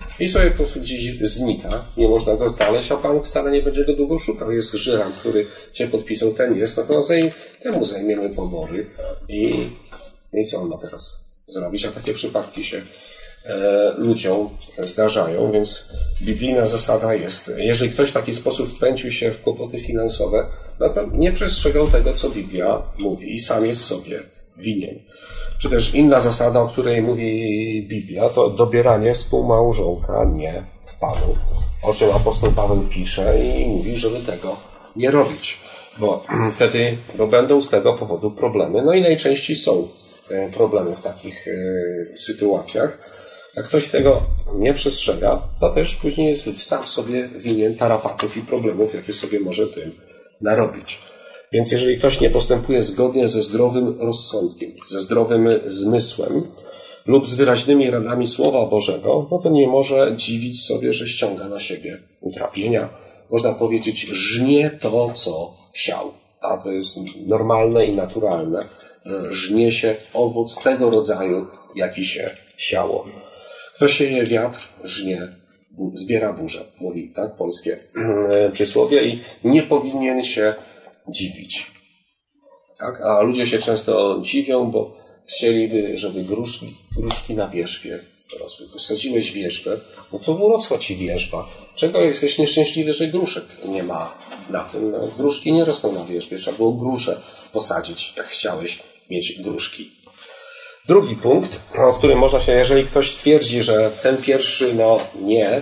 i sobie po prostu gdzieś znika, nie można go znaleźć, a Pan wcale nie będzie go długo szukał. Jest żyrant, który się podpisał, ten jest, no to zaj, temu zajmiemy pobory i, i co on ma teraz zrobić? A takie przypadki się e, ludziom zdarzają, więc biblijna zasada jest, jeżeli ktoś w taki sposób wpędził się w kłopoty finansowe, no to nie przestrzegał tego, co Biblia mówi i sam jest sobie winien. Czy też inna zasada, o której mówi Biblia, to dobieranie współmałżonka nie w Panu. O czym apostoł Paweł pisze i mówi, żeby tego nie robić, bo wtedy bo będą z tego powodu problemy. No i najczęściej są problemy w takich sytuacjach. Jak ktoś tego nie przestrzega, to też później jest sam sobie winien tarapatów i problemów, jakie sobie może tym narobić. Więc jeżeli ktoś nie postępuje zgodnie ze zdrowym rozsądkiem, ze zdrowym zmysłem lub z wyraźnymi radami Słowa Bożego, no to nie może dziwić sobie, że ściąga na siebie utrapienia. Można powiedzieć, żnie to, co siał. A to jest normalne i naturalne, że żnie się owoc tego rodzaju, jaki się siało. Kto sieje wiatr, żnie, zbiera burzę, mówi tak polskie przysłowie i nie powinien się dziwić. Tak? A ludzie się często dziwią, bo chcieliby, żeby gruszki, gruszki na wierzbie rosły. Posadziłeś wierzbę, no to urosła ci wierzba. Czego jesteś nieszczęśliwy, że gruszek nie ma na tym? No, gruszki nie rosną na wierzbie. Trzeba było gruszę posadzić, jak chciałeś mieć gruszki. Drugi punkt, o którym można się, jeżeli ktoś twierdzi, że ten pierwszy, no nie,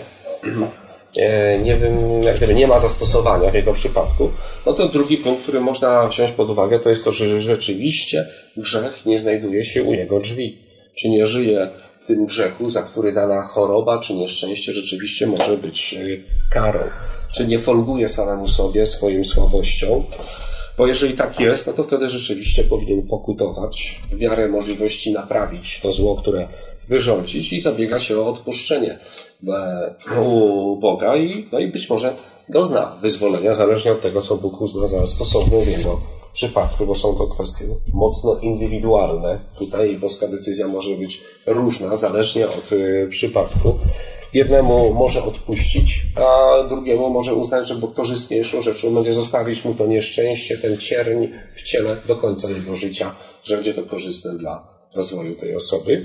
nie wiem, jak gdyby nie ma zastosowania w jego przypadku, no to drugi punkt, który można wziąć pod uwagę, to jest to, że rzeczywiście grzech nie znajduje się u jego drzwi. Czy nie żyje w tym grzechu, za który dana choroba czy nieszczęście rzeczywiście może być karą. Czy nie folguje samemu sobie swoją słabością. Bo jeżeli tak jest, no to wtedy rzeczywiście powinien pokutować, w miarę możliwości naprawić to zło, które wyrządzić i zabiegać o odpuszczenie u Boga i, no i być może dozna wyzwolenia, zależnie od tego, co Bóg uzna za stosowne w jego przypadku, bo są to kwestie mocno indywidualne. Tutaj boska decyzja może być różna, zależnie od y, przypadku. Jednemu może odpuścić, a drugiemu może uznać, że Bóg korzystniejszą rzeczą będzie zostawić mu to nieszczęście, ten cierń w ciele do końca jego życia, że będzie to korzystne dla rozwoju tej osoby.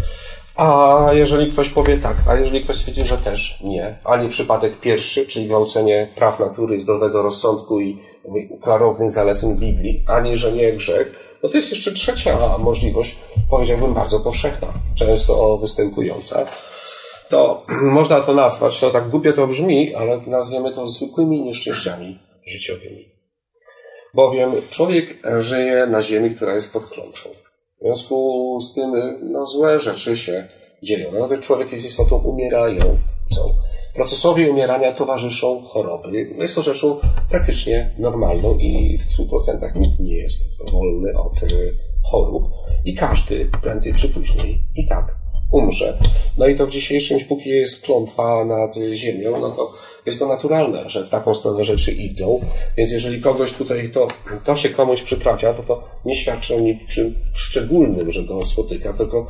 A jeżeli ktoś powie tak, a jeżeli ktoś stwierdzi, że też nie, ani przypadek pierwszy, czyli gwałcenie praw natury, zdrowego rozsądku i klarownych zaleceń Biblii, ani że nie grzech, no to jest jeszcze trzecia możliwość, powiedziałbym bardzo powszechna, często występująca. To można to nazwać, to tak głupio to brzmi, ale nazwiemy to zwykłymi nieszczęściami życiowymi. Bowiem człowiek żyje na ziemi, która jest pod klątwą. W związku z tym no, złe rzeczy się dzieją. Nawet człowiek jest istotą umierającą. Procesowi umierania towarzyszą choroby. Jest to rzeczą praktycznie normalną i w stu procentach nikt nie jest wolny od chorób. I każdy prędzej czy później i tak umrze. No i to w dzisiejszym, póki jest klątwa nad ziemią, no to jest to naturalne, że w taką stronę rzeczy idą. Więc jeżeli kogoś tutaj to, to się komuś przytrafia, to to nie świadczy o niczym szczególnym, że go spotyka, tylko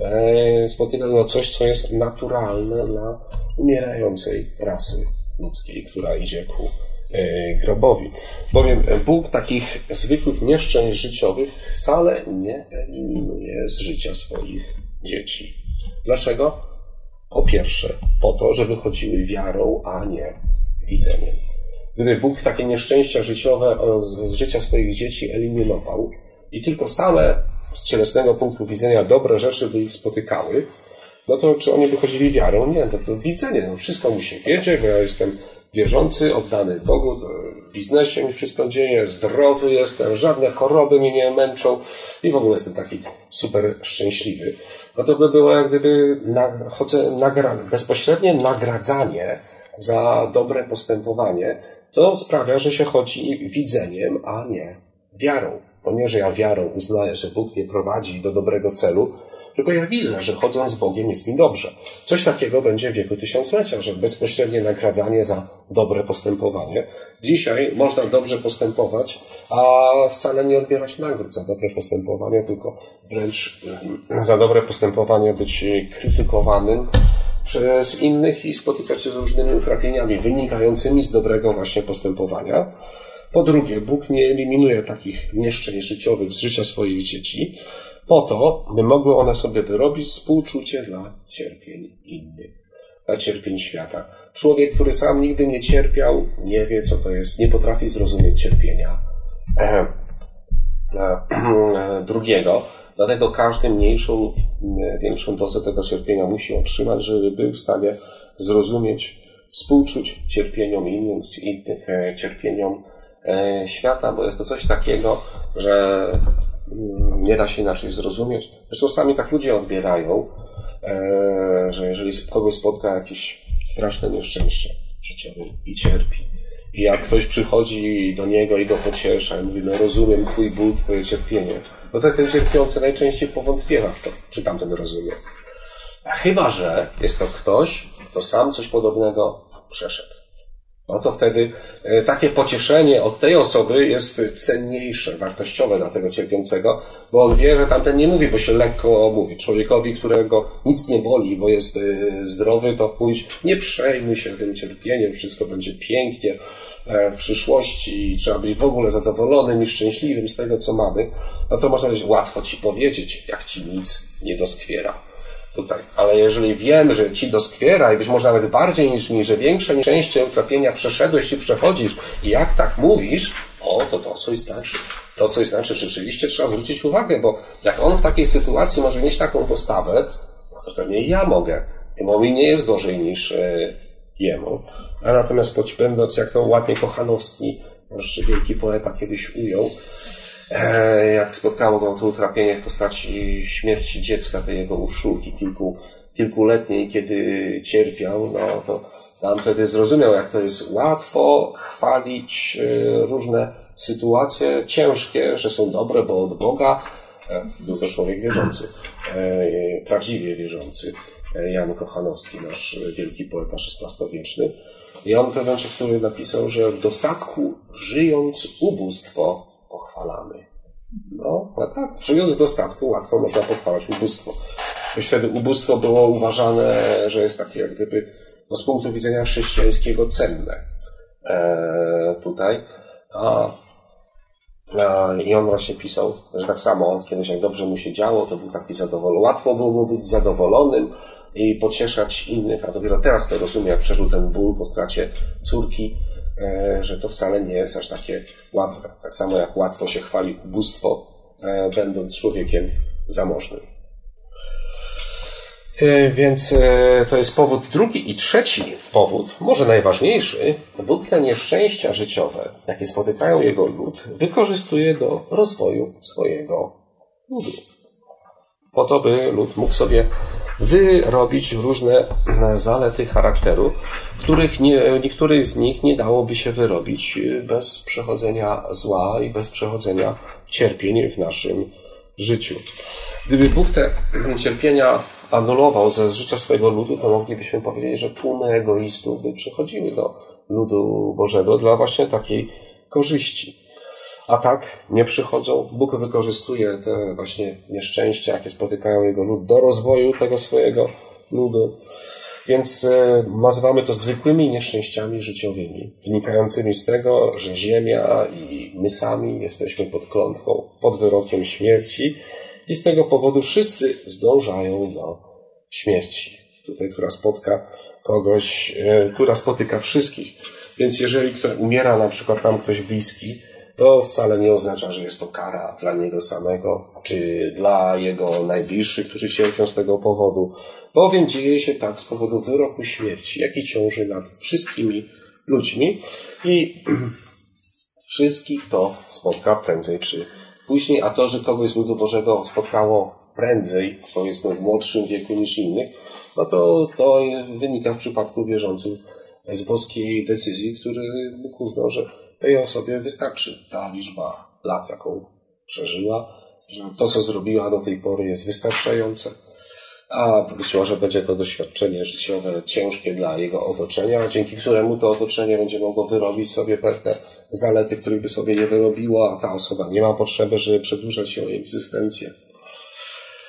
e, spotyka no coś, co jest naturalne dla umierającej rasy ludzkiej, która idzie ku e, grobowi. Bowiem Bóg takich zwykłych nieszczęść życiowych wcale nie eliminuje z życia swoich dzieci. Dlaczego? Po pierwsze, po to, żeby chodziły wiarą, a nie widzeniem. Gdyby Bóg takie nieszczęścia życiowe z życia swoich dzieci eliminował i tylko same z cielesnego punktu widzenia dobre rzeczy by ich spotykały, no to czy oni by chodzili wiarą? Nie, to, to widzenie. No wszystko mi się wiedzie, bo ja jestem wierzący, oddany Bogu, w biznesie mi wszystko dzieje, zdrowy jestem, żadne choroby mnie nie męczą i w ogóle jestem taki super szczęśliwy. No to by było jak gdyby na, chodzę, nagra, bezpośrednie nagradzanie za dobre postępowanie, to sprawia, że się chodzi widzeniem, a nie wiarą. Bo nie, że ja wiarą uznaję, że Bóg mnie prowadzi do dobrego celu, tylko ja widzę, że chodząc z Bogiem jest mi dobrze. Coś takiego będzie w wieku tysiąclecia, że bezpośrednie nagradzanie za dobre postępowanie. Dzisiaj można dobrze postępować, a wcale nie odbierać nagród za dobre postępowanie, tylko wręcz za dobre postępowanie być krytykowanym przez innych i spotykać się z różnymi utrapieniami wynikającymi z dobrego właśnie postępowania. Po drugie, Bóg nie eliminuje takich nieszczęść życiowych z życia swoich dzieci, po to, by mogły one sobie wyrobić współczucie dla cierpień innych, dla cierpień świata. Człowiek, który sam nigdy nie cierpiał, nie wie, co to jest, nie potrafi zrozumieć cierpienia drugiego. Dlatego każdy mniejszą, większą dozę tego cierpienia musi otrzymać, żeby był w stanie zrozumieć, współczuć cierpieniom innym, innych cierpieniom świata, bo jest to coś takiego, że nie da się inaczej zrozumieć. Zresztą sami tak ludzie odbierają, że jeżeli kogoś spotka jakieś straszne nieszczęście życiowe i cierpi, i jak ktoś przychodzi do niego i go pociesza i mówi, no rozumiem twój ból, twoje cierpienie, no to ten cierpiący najczęściej powątpiewa w to, czy tamten rozumie. A chyba że jest to ktoś, kto sam coś podobnego przeszedł. No to wtedy takie pocieszenie od tej osoby jest cenniejsze, wartościowe dla tego cierpiącego, bo on wie, że tamten nie mówi, bo się lekko mówi. Człowiekowi, którego nic nie boli, bo jest zdrowy, to pójść, nie przejmuj się tym cierpieniem, wszystko będzie pięknie w przyszłości, trzeba być w ogóle zadowolonym i szczęśliwym z tego, co mamy. No to można powiedzieć, łatwo ci powiedzieć, jak ci nic nie doskwiera. Tutaj. Ale jeżeli wiemy, że ci doskwiera i być może nawet bardziej niż mi, że większe nieszczęście, utrapienia przeszedłeś i przechodzisz i jak tak mówisz, o, to to coś znaczy. To coś znaczy, rzeczywiście trzeba zwrócić uwagę, bo jak on w takiej sytuacji może mieć taką postawę, no to pewnie i ja mogę. Bo mi nie jest gorzej niż e, jemu. A natomiast będąc, jak to ładnie Kochanowski, nasz wielki poeta kiedyś ujął, jak spotkało go to utrapienie w postaci śmierci dziecka, tej jego Urszulki kilku, kilkuletniej, kiedy cierpiał, no to tam wtedy zrozumiał, jak to jest łatwo chwalić różne sytuacje ciężkie, że są dobre, bo od Boga. Był to człowiek wierzący, prawdziwie wierzący, Jan Kochanowski, nasz wielki poeta szesnastowieczny. I on pewien, który napisał, że w dostatku żyjąc ubóstwo pochwalamy. No, a tak, żyjąc w dostatku, łatwo można pochwalać ubóstwo. Już wtedy ubóstwo było uważane, że jest takie jak gdyby no, z punktu widzenia chrześcijańskiego cenne. E, tutaj. A, a, I on właśnie pisał, że tak samo on kiedyś jak dobrze mu się działo, to był taki zadowolony. Łatwo było mu być zadowolonym i pocieszać innych, a dopiero teraz to rozumie, jak przeżył ten ból po stracie córki, że to wcale nie jest aż takie łatwe. Tak samo jak łatwo się chwali ubóstwo, będąc człowiekiem zamożnym. Więc to jest powód drugi. I trzeci powód, może najważniejszy, Bóg te nieszczęścia życiowe, jakie spotykają Jego lud, wykorzystuje do rozwoju swojego ludu. Po to, by lud mógł sobie wyrobić różne zalety charakteru, których nie, niektórych z nich nie dałoby się wyrobić bez przechodzenia zła i bez przechodzenia cierpień w naszym życiu. Gdyby Bóg te cierpienia anulował ze życia swojego ludu, to moglibyśmy powiedzieć, że tłumy egoistów by przychodziły do ludu Bożego dla właśnie takiej korzyści. A tak nie przychodzą. Bóg wykorzystuje te właśnie nieszczęścia, jakie spotykają Jego lud, do rozwoju tego swojego ludu. Więc e, nazywamy to zwykłymi nieszczęściami życiowymi, wynikającymi z tego, że ziemia i my sami jesteśmy pod klątwą, pod wyrokiem śmierci i z tego powodu wszyscy zdążają do śmierci. Tutaj, która spotka kogoś, e, która spotyka wszystkich. Więc jeżeli ktoś umiera, na przykład nam ktoś bliski, to wcale nie oznacza, że jest to kara dla niego samego, czy dla jego najbliższych, którzy cierpią z tego powodu, bowiem dzieje się tak z powodu wyroku śmierci, jaki ciąży nad wszystkimi ludźmi i wszystkich to spotka prędzej czy później, a to, że kogoś z ludu Bożego spotkało prędzej, powiedzmy w młodszym wieku niż innych, no to to wynika w przypadku wierzącym z boskiej decyzji, który Bóg uznał, że tej osobie wystarczy ta liczba lat, jaką przeżyła, że to, co zrobiła do tej pory, jest wystarczające, a być może będzie to doświadczenie życiowe ciężkie dla jego otoczenia, dzięki któremu to otoczenie będzie mogło wyrobić sobie pewne zalety, których by sobie nie wyrobiło, a ta osoba nie ma potrzeby, żeby przedłużać jej egzystencję.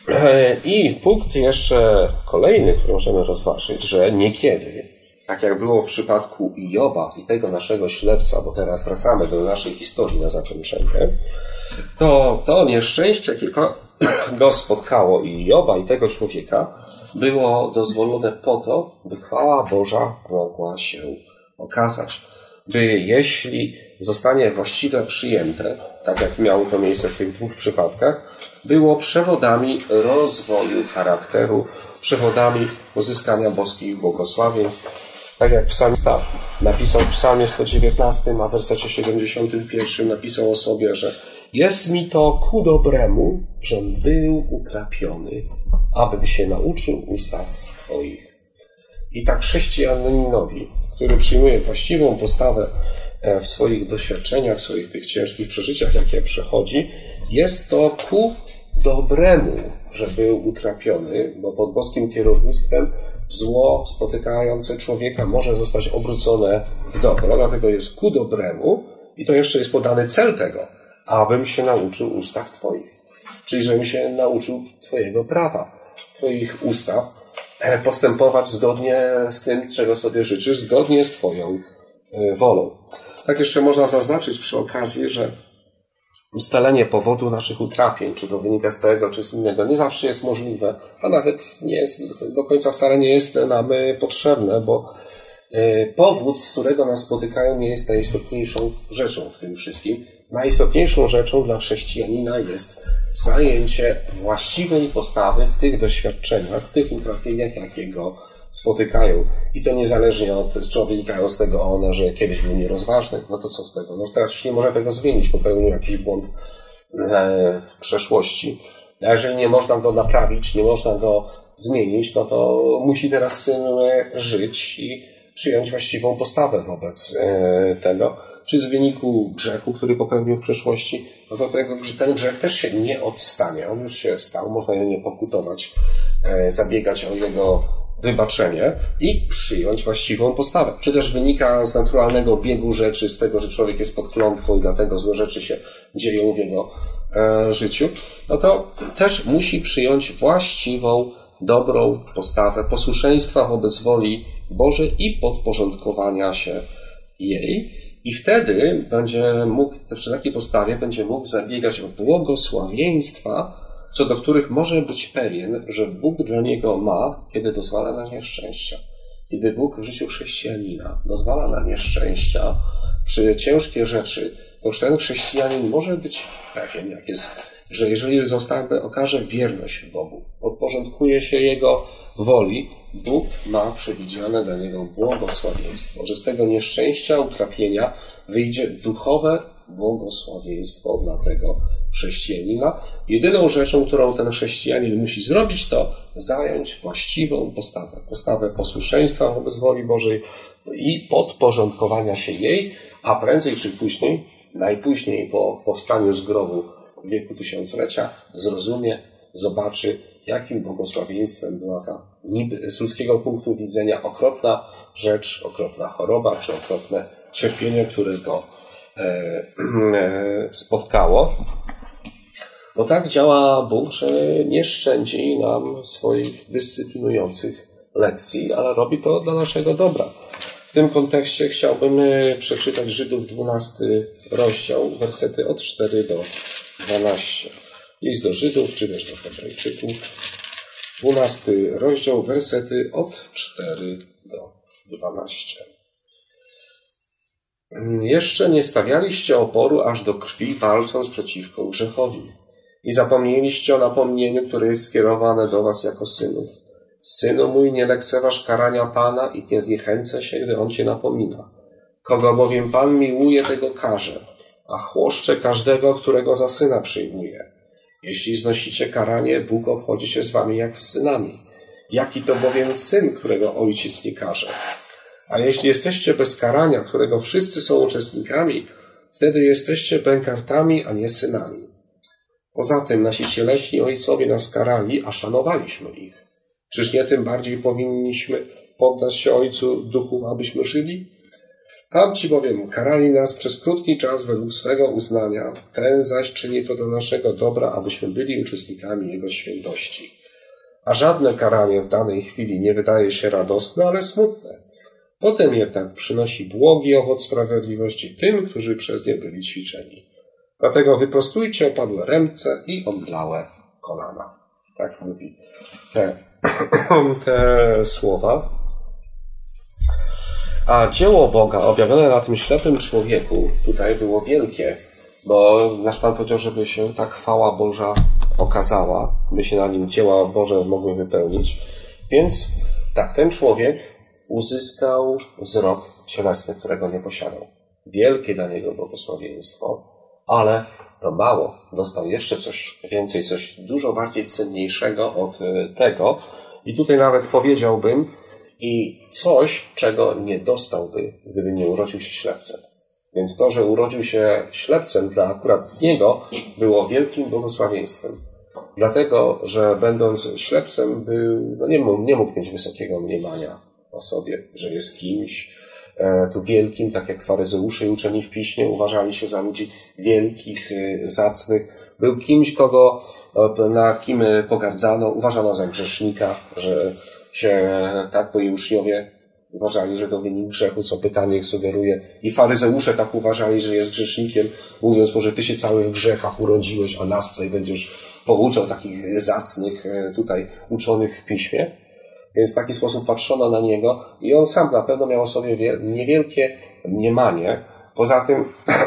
I punkt jeszcze kolejny, który możemy rozważyć, że niekiedy, tak jak było w przypadku Joba i tego naszego ślepca, bo teraz wracamy do naszej historii na zakończenie, to to nieszczęście, jakie go spotkało i Joba, i tego człowieka, było dozwolone po to, by chwała Boża mogła się okazać. By jeśli zostanie właściwie przyjęte, tak jak miało to miejsce w tych dwóch przypadkach, było przewodami rozwoju charakteru, przewodami uzyskania boskich błogosławieństw. Tak jak psalmista napisał w psalmie sto dziewiętnastym, a w wersecie siedemdziesiątym pierwszym napisał o sobie, że jest mi to ku dobremu, żem był utrapiony, abym się nauczył ustaw Twoich. I tak chrześcijaninowi, który przyjmuje właściwą postawę w swoich doświadczeniach, w swoich tych ciężkich przeżyciach, jakie przechodzi, jest to ku dobremu, że był utrapiony, bo pod boskim kierownictwem zło spotykające człowieka może zostać obrócone w dobro, dlatego jest ku dobremu i to jeszcze jest podany cel tego, abym się nauczył ustaw Twoich. Czyli żebym się nauczył Twojego prawa, Twoich ustaw, postępować zgodnie z tym, czego sobie życzysz, zgodnie z Twoją wolą. Tak jeszcze można zaznaczyć przy okazji, że ustalenie powodu naszych utrapień, czy to wynika z tego, czy z innego, nie zawsze jest możliwe, a nawet nie jest, do końca wcale nie jest nam potrzebne, bo powód, z którego nas spotykają, nie jest najistotniejszą rzeczą w tym wszystkim. Najistotniejszą rzeczą dla chrześcijanina jest zajęcie właściwej postawy w tych doświadczeniach, w tych utrapieniach, jakie go spotykają. I to niezależnie od, czy wynikają z tego one, że kiedyś był nierozważny, no to co z tego? No teraz już nie może tego zmienić, popełnił jakiś błąd w przeszłości. A jeżeli nie można go naprawić, nie można go zmienić, no to musi teraz z tym żyć i przyjąć właściwą postawę wobec tego. Czy z wyniku grzechu, który popełnił w przeszłości, no to tego, ten grzech też się nie odstanie. On już się stał, można nie pokutować, zabiegać o jego wybaczenie i przyjąć właściwą postawę. Czy też wynika z naturalnego biegu rzeczy, z tego, że człowiek jest pod klątwą i dlatego złe rzeczy się dzieją w jego e, życiu, no to też musi przyjąć właściwą, dobrą postawę posłuszeństwa wobec woli Bożej i podporządkowania się jej. I wtedy będzie mógł, przy takiej postawie będzie mógł zabiegać o błogosławieństwa, co do których może być pewien, że Bóg dla niego ma, kiedy dozwala na nieszczęścia. Kiedy Bóg w życiu chrześcijanina dozwala na nieszczęścia, czy ciężkie rzeczy, to ten chrześcijanin może być pewien, jak jest, że jeżeli zostanie, okaże wierność Bogu, podporządkuje się Jego woli, Bóg ma przewidziane dla niego błogosławieństwo, że z tego nieszczęścia, utrapienia wyjdzie duchowe błogosławieństwo dla tego chrześcijanina. Jedyną rzeczą, którą ten chrześcijanin musi zrobić, to zająć właściwą postawę. Postawę posłuszeństwa wobec woli Bożej i podporządkowania się jej, a prędzej czy później, najpóźniej po powstaniu z grobu w wieku tysiąclecia, zrozumie, zobaczy, jakim błogosławieństwem była ta niby z ludzkiego punktu widzenia okropna rzecz, okropna choroba, czy okropne cierpienie, które go e, e, spotkało. Bo tak działa Bóg, że nie szczędzi nam swoich dyscyplinujących lekcji, ale robi to dla naszego dobra. W tym kontekście chciałbym przeczytać Żydów dwunasty rozdział, wersety od czterech do dwunastu. List do Żydów, czy też do Hebrajczyków. dwunasty rozdział, wersety od czterech do dwunastu. Jeszcze nie stawialiście oporu aż do krwi, walcząc przeciwko grzechowi. I zapomnieliście o napomnieniu, które jest skierowane do was jako synów. Synu mój, nie lekceważ karania Pana i nie zniechęcaj się, gdy On cię napomina. Kogo bowiem Pan miłuje, tego karze, a chłoszcze każdego, którego za syna przyjmuje. Jeśli znosicie karanie, Bóg obchodzi się z wami jak z synami. Jaki to bowiem syn, którego ojciec nie karze? A jeśli jesteście bez karania, którego wszyscy są uczestnikami, wtedy jesteście bękartami, a nie synami. Poza tym nasi cieleśni ojcowie nas karali, a szanowaliśmy ich. Czyż nie tym bardziej powinniśmy poddać się Ojcu duchów, abyśmy żyli? Tamci bowiem karali nas przez krótki czas według swego uznania, ten zaś czyni to do naszego dobra, abyśmy byli uczestnikami Jego świętości. A żadne karanie w danej chwili nie wydaje się radosne, ale smutne. Potem jednak przynosi błogi owoc sprawiedliwości tym, którzy przez nie byli ćwiczeni. Dlatego wyprostujcie opadłe ręce i omdlałe kolana. Tak mówi te, te słowa. A dzieło Boga objawione na tym ślepym człowieku tutaj było wielkie, bo nasz Pan powiedział, żeby się ta chwała Boża okazała, by się na nim dzieła Boże mogły wypełnić. Więc tak, ten człowiek uzyskał wzrok cielesny, którego nie posiadał. Wielkie dla niego błogosławieństwo, ale to mało. Dostał jeszcze coś więcej, coś dużo bardziej cenniejszego od tego. I tutaj nawet powiedziałbym, i coś, czego nie dostałby, gdyby nie urodził się ślepcem. Więc to, że urodził się ślepcem dla akurat niego, było wielkim błogosławieństwem. Dlatego, że będąc ślepcem był, no nie mógł, nie mógł mieć wysokiego mniemania o sobie, że jest kimś e, tu wielkim, tak jak faryzeusze i uczeni w piśmie uważali się za ludzi wielkich, e, zacnych. Był kimś, kogo e, na kim pogardzano, uważano za grzesznika, że się tak, bo i uczniowie uważali, że to wynik grzechu, co pytanie sugeruje. I faryzeusze tak uważali, że jest grzesznikiem, mówiąc, może ty się cały w grzechach urodziłeś, a nas tutaj będziesz pouczał takich zacnych tutaj uczonych w piśmie. Więc w taki sposób patrzono na niego i on sam na pewno miał o sobie niewielkie mniemanie. Poza tym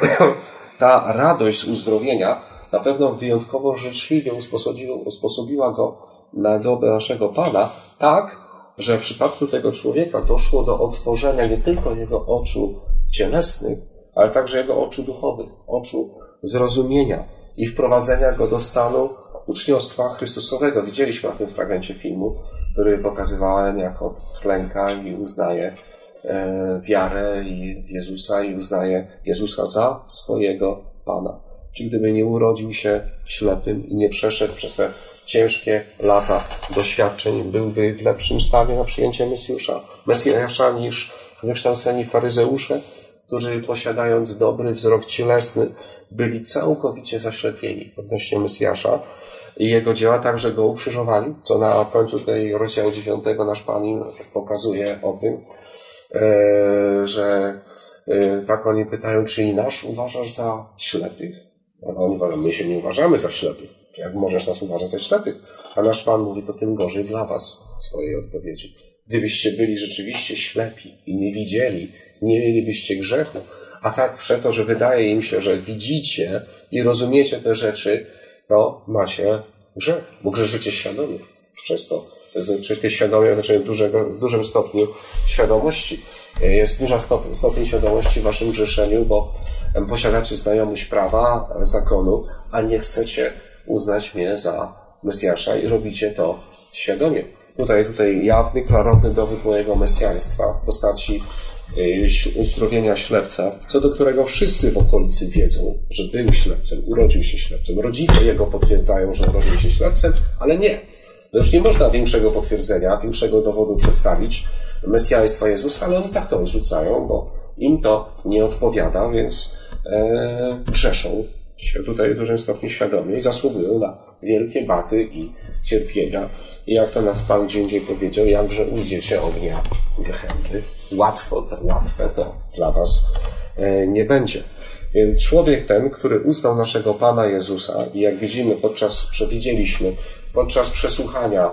ta radość z uzdrowienia na pewno wyjątkowo życzliwie usposobiła, usposobiła go na dobro naszego Pana, tak, że w przypadku tego człowieka doszło do otworzenia nie tylko jego oczu cielesnych, ale także jego oczu duchowych, oczu zrozumienia i wprowadzenia go do stanu uczniostwa Chrystusowego. Widzieliśmy na tym fragmencie filmu, który pokazywałem, jak klęka i uznaje e, wiarę i w Jezusa i uznaje Jezusa za swojego Pana. Czy gdyby nie urodził się ślepym i nie przeszedł przez te ciężkie lata doświadczeń, byłby w lepszym stanie na przyjęcie Mesjusza, Mesjasza niż wykształceni faryzeusze, którzy posiadając dobry wzrok cielesny byli całkowicie zaślepieni odnośnie Mesjasza i jego dzieła, także go ukrzyżowali, co na końcu tej rozdziału dziewiątego nasz Pan im pokazuje o tym, że tak oni pytają, czy i nas uważasz za ślepych? A oni mówią, my się nie uważamy za ślepych. Czy jak możesz nas uważać za ślepych? A nasz Pan mówi, to tym gorzej dla was w swojej odpowiedzi. Gdybyście byli rzeczywiście ślepi i nie widzieli, nie mielibyście grzechu, a tak przeto, że wydaje im się, że widzicie i rozumiecie te rzeczy, to macie grzech, bo grzeszycie świadomie. Przez to, czy ty świadomie, znaczy w, dużego, w dużym stopniu świadomości. Jest duża stopień, stopień świadomości w waszym grzeszeniu, bo posiadacie znajomość prawa, zakonu, a nie chcecie uznać mnie za Mesjasza i robicie to świadomie. Tutaj, tutaj jawny, klarowny dowód mojego mesjaństwa w postaci uzdrowienia ślepca, co do którego wszyscy w okolicy wiedzą, że był ślepcem, urodził się ślepcem. Rodzice jego potwierdzają, że urodził się ślepcem, ale nie. No już nie można większego potwierdzenia, większego dowodu przedstawić mesjaństwa Jezusa, ale oni tak to odrzucają, bo im to nie odpowiada, więc e, grzeszą tutaj w dużym stopniu świadomie i zasługują na wielkie baty i cierpienia. I jak to nas Pan gdzie indziej powiedział, jakże ujdziecie ognia Gehenny. Łatwo, to łatwe to dla was e, nie będzie. Więc człowiek ten, który uznał naszego Pana Jezusa i jak widzimy podczas, przewidzieliśmy, podczas przesłuchania,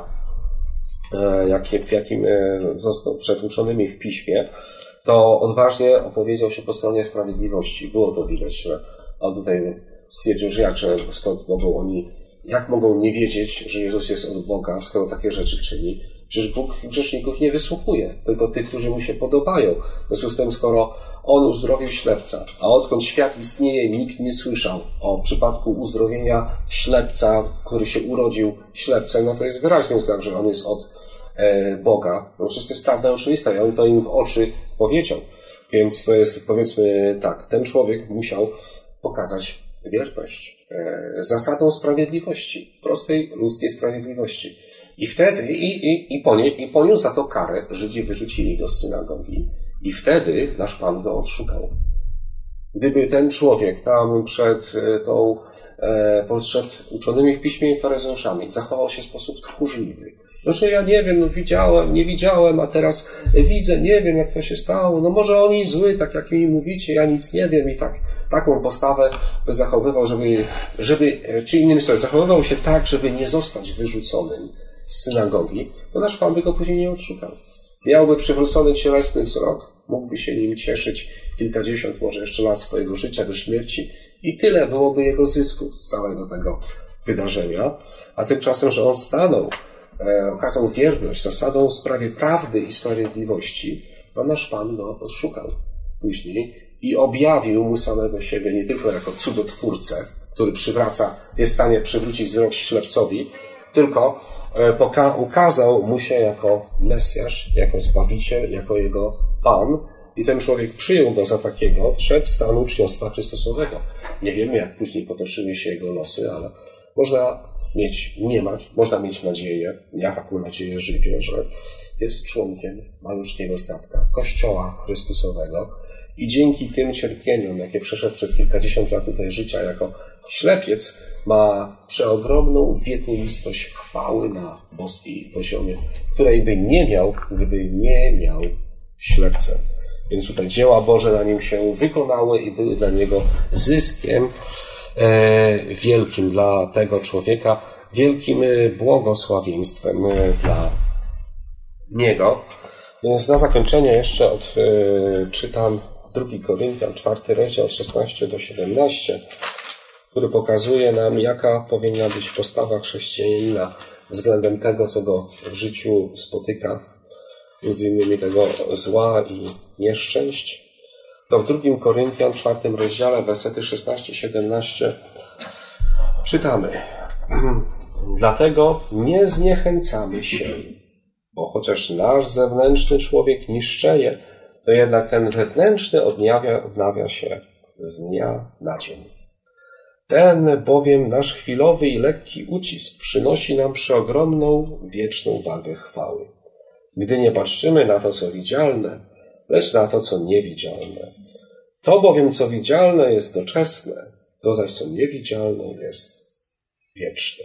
e, jakie, w jakim e, został przed uczonymi w Piśmie, to odważnie opowiedział się po stronie sprawiedliwości. Było to widać, że on tutaj stwierdził, że jak, że skąd mogą oni, jak mogą nie wiedzieć, że Jezus jest od Boga, skoro takie rzeczy czyni. Przecież Bóg grzeszników nie wysłuchuje, tylko tych, którzy mu się podobają. W związku z tym, skoro on uzdrowił ślepca, a odkąd świat istnieje, nikt nie słyszał o przypadku uzdrowienia ślepca, który się urodził ślepcem, no to jest wyraźny znak, że on jest od e, Boga. No przecież to jest prawda oczywista i on to im w oczy powiedział. Więc to jest, powiedzmy tak, ten człowiek musiał pokazać wierność, e, zasadą sprawiedliwości, prostej ludzkiej sprawiedliwości. I wtedy, i, i, i, ponie, i poniósł za to karę. Żydzi wyrzucili go z synagogi. I wtedy nasz Pan go odszukał. Gdyby ten człowiek tam przed tą, przed uczonymi w piśmie i faryzeuszami zachował się w sposób tchórzliwy, no że ja nie wiem, no widziałem, nie widziałem, a teraz widzę, nie wiem jak to się stało, no może on jest zły, tak jak mi mówicie, ja nic nie wiem i tak, taką postawę by zachowywał, żeby, żeby, czy innymi słowy, zachowywał się tak, żeby nie zostać wyrzuconym z synagogi, to nasz Pan by go później nie odszukał. Miałby przywrócony cielesny wzrok, mógłby się nim cieszyć kilkadziesiąt, może jeszcze lat swojego życia do śmierci i tyle byłoby jego zysku z całego tego wydarzenia, a tymczasem, że on stanął, e, okazał wierność zasadom w sprawie prawdy i sprawiedliwości, to nasz Pan go odszukał później i objawił mu samego siebie nie tylko jako cudotwórcę, który przywraca, jest w stanie przywrócić wzrok ślepcowi, tylko e, poka- ukazał mu się jako Mesjasz, jako Zbawiciel, jako jego Pan. I ten człowiek przyjął go za takiego, wszedł w stan uczniostwa Chrystusowego. Nie wiemy, jak później potoczyły się jego losy, ale można mieć, nie mać, można mieć nadzieję, ja taką nadzieję żywię, że jest członkiem malutkiego statka Kościoła Chrystusowego i dzięki tym cierpieniom, jakie przeszedł przez kilkadziesiąt lat tutaj życia jako ślepiec, ma przeogromną wiekuistość chwały na boskiej poziomie, której by nie miał, gdyby nie miał ślepcem. Więc tutaj dzieła Boże na nim się wykonały i były dla niego zyskiem e, wielkim dla tego człowieka, wielkim błogosławieństwem dla niego. Więc na zakończenie jeszcze od, e, czytam drugi Koryntian, czwarty rozdział, od szesnastego do siedemnastego, który pokazuje nam, jaka powinna być postawa chrześcijanina względem tego, co go w życiu spotyka, między innymi tego zła i nieszczęść. To w drugim Koryntian, czwartym rozdziale, wersety szesnaście siedemnaście czytamy. Dlatego nie zniechęcamy się, bo chociaż nasz zewnętrzny człowiek niszczeje, to jednak ten wewnętrzny odnawia, odnawia się z dnia na dzień. Ten bowiem nasz chwilowy i lekki ucisk przynosi nam przeogromną, wieczną wagę chwały. Gdy nie patrzymy na to, co widzialne, lecz na to, co niewidzialne. To bowiem, co widzialne, jest doczesne, to zaś, co niewidzialne, jest wieczne.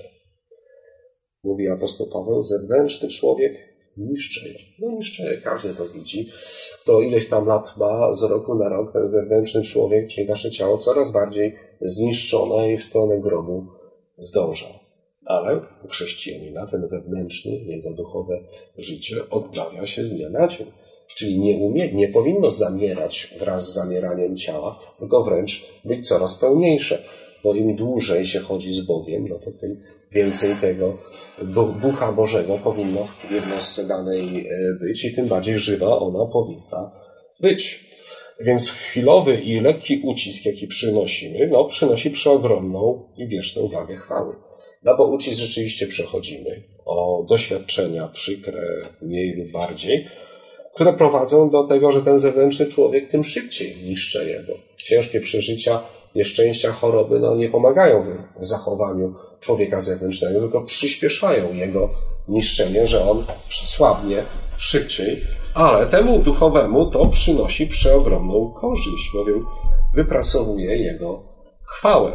Mówi apostoł Paweł, zewnętrzny człowiek niszczeje. No niszczeje, każdy to widzi. Kto ileś tam lat ma, z roku na rok ten zewnętrzny człowiek, czyli nasze ciało, coraz bardziej zniszczone i w stronę grobu zdąża. Ale u chrześcijanina ten wewnętrzny, jego duchowe życie odnawia się z dnia na dzień. Czyli nie, umie, nie powinno zamierać wraz z zamieraniem ciała, tylko wręcz być coraz pełniejsze. Bo im dłużej się chodzi z Bogiem, no to tym więcej tego Ducha Bożego powinno w jednostce danej być i tym bardziej żywa ona powinna być. Więc chwilowy i lekki ucisk, jaki przynosimy, no przynosi przeogromną i wieczną wagę chwały. No bo ucisk rzeczywiście przechodzimy o doświadczenia przykre, mniej lub bardziej, które prowadzą do tego, że ten zewnętrzny człowiek tym szybciej niszczeje, bo ciężkie przeżycia, nieszczęścia, choroby no, nie pomagają w zachowaniu człowieka zewnętrznego, tylko przyspieszają jego niszczenie, że on słabnie szybciej, ale temu duchowemu to przynosi przeogromną korzyść, bowiem wypracowuje jego chwałę.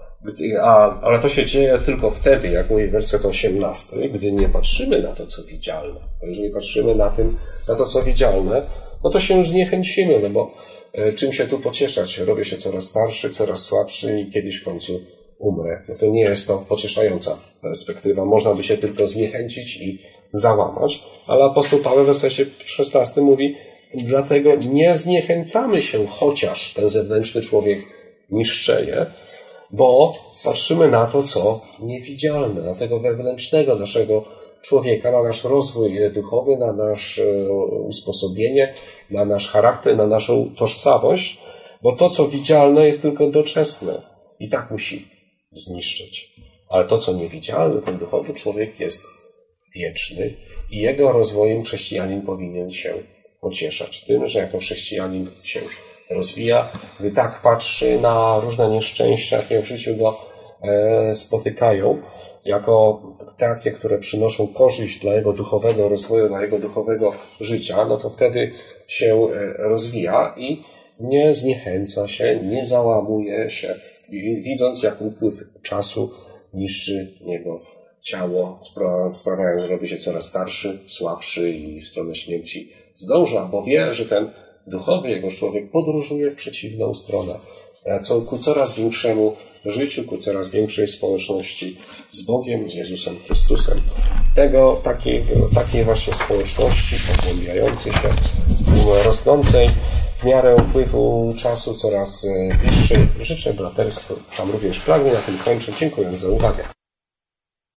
A, ale to się dzieje tylko wtedy, jak mówi werset osiemnasty, gdy nie patrzymy na to, co widzialne. Bo jeżeli patrzymy na, tym, na to, co widzialne, no to się zniechęcimy, no bo e, czym się tu pocieszać? Robię się coraz starszy, coraz słabszy i kiedyś w końcu umrę. No to nie jest to pocieszająca perspektywa. Można by się tylko zniechęcić i załamać, ale apostoł Paweł w wersecie szesnastym mówi, dlatego nie zniechęcamy się, chociaż ten zewnętrzny człowiek niszczeje, bo patrzymy na to, co niewidzialne, na tego wewnętrznego naszego człowieka, na nasz rozwój duchowy, na nasze usposobienie, na nasz charakter, na naszą tożsamość, bo to, co widzialne, jest tylko doczesne i tak musi zniszczyć. Ale to, co niewidzialne, ten duchowy człowiek jest wieczny i jego rozwojem chrześcijanin powinien się pocieszać tym, że jako chrześcijanin się rozwija, gdy tak patrzy na różne nieszczęścia, jakie w życiu go spotykają jako takie, które przynoszą korzyść dla jego duchowego rozwoju, dla jego duchowego życia, no to wtedy się rozwija i nie zniechęca się, nie załamuje się, widząc jak upływ czasu niszczy jego ciało, sprawiając, że robi się coraz starszy, słabszy i w stronę śmierci zdąża, bo wie, że ten duchowy jego człowiek podróżuje w przeciwną stronę, co, ku coraz większemu życiu, ku coraz większej społeczności z Bogiem, z Jezusem Chrystusem. Tego, takiej, takiej właśnie społeczności pogłębiającej się, rosnącej w miarę upływu czasu coraz bliższej. Życzę braterstwu, tam również pragnę, na tym kończę. Dziękuję za uwagę.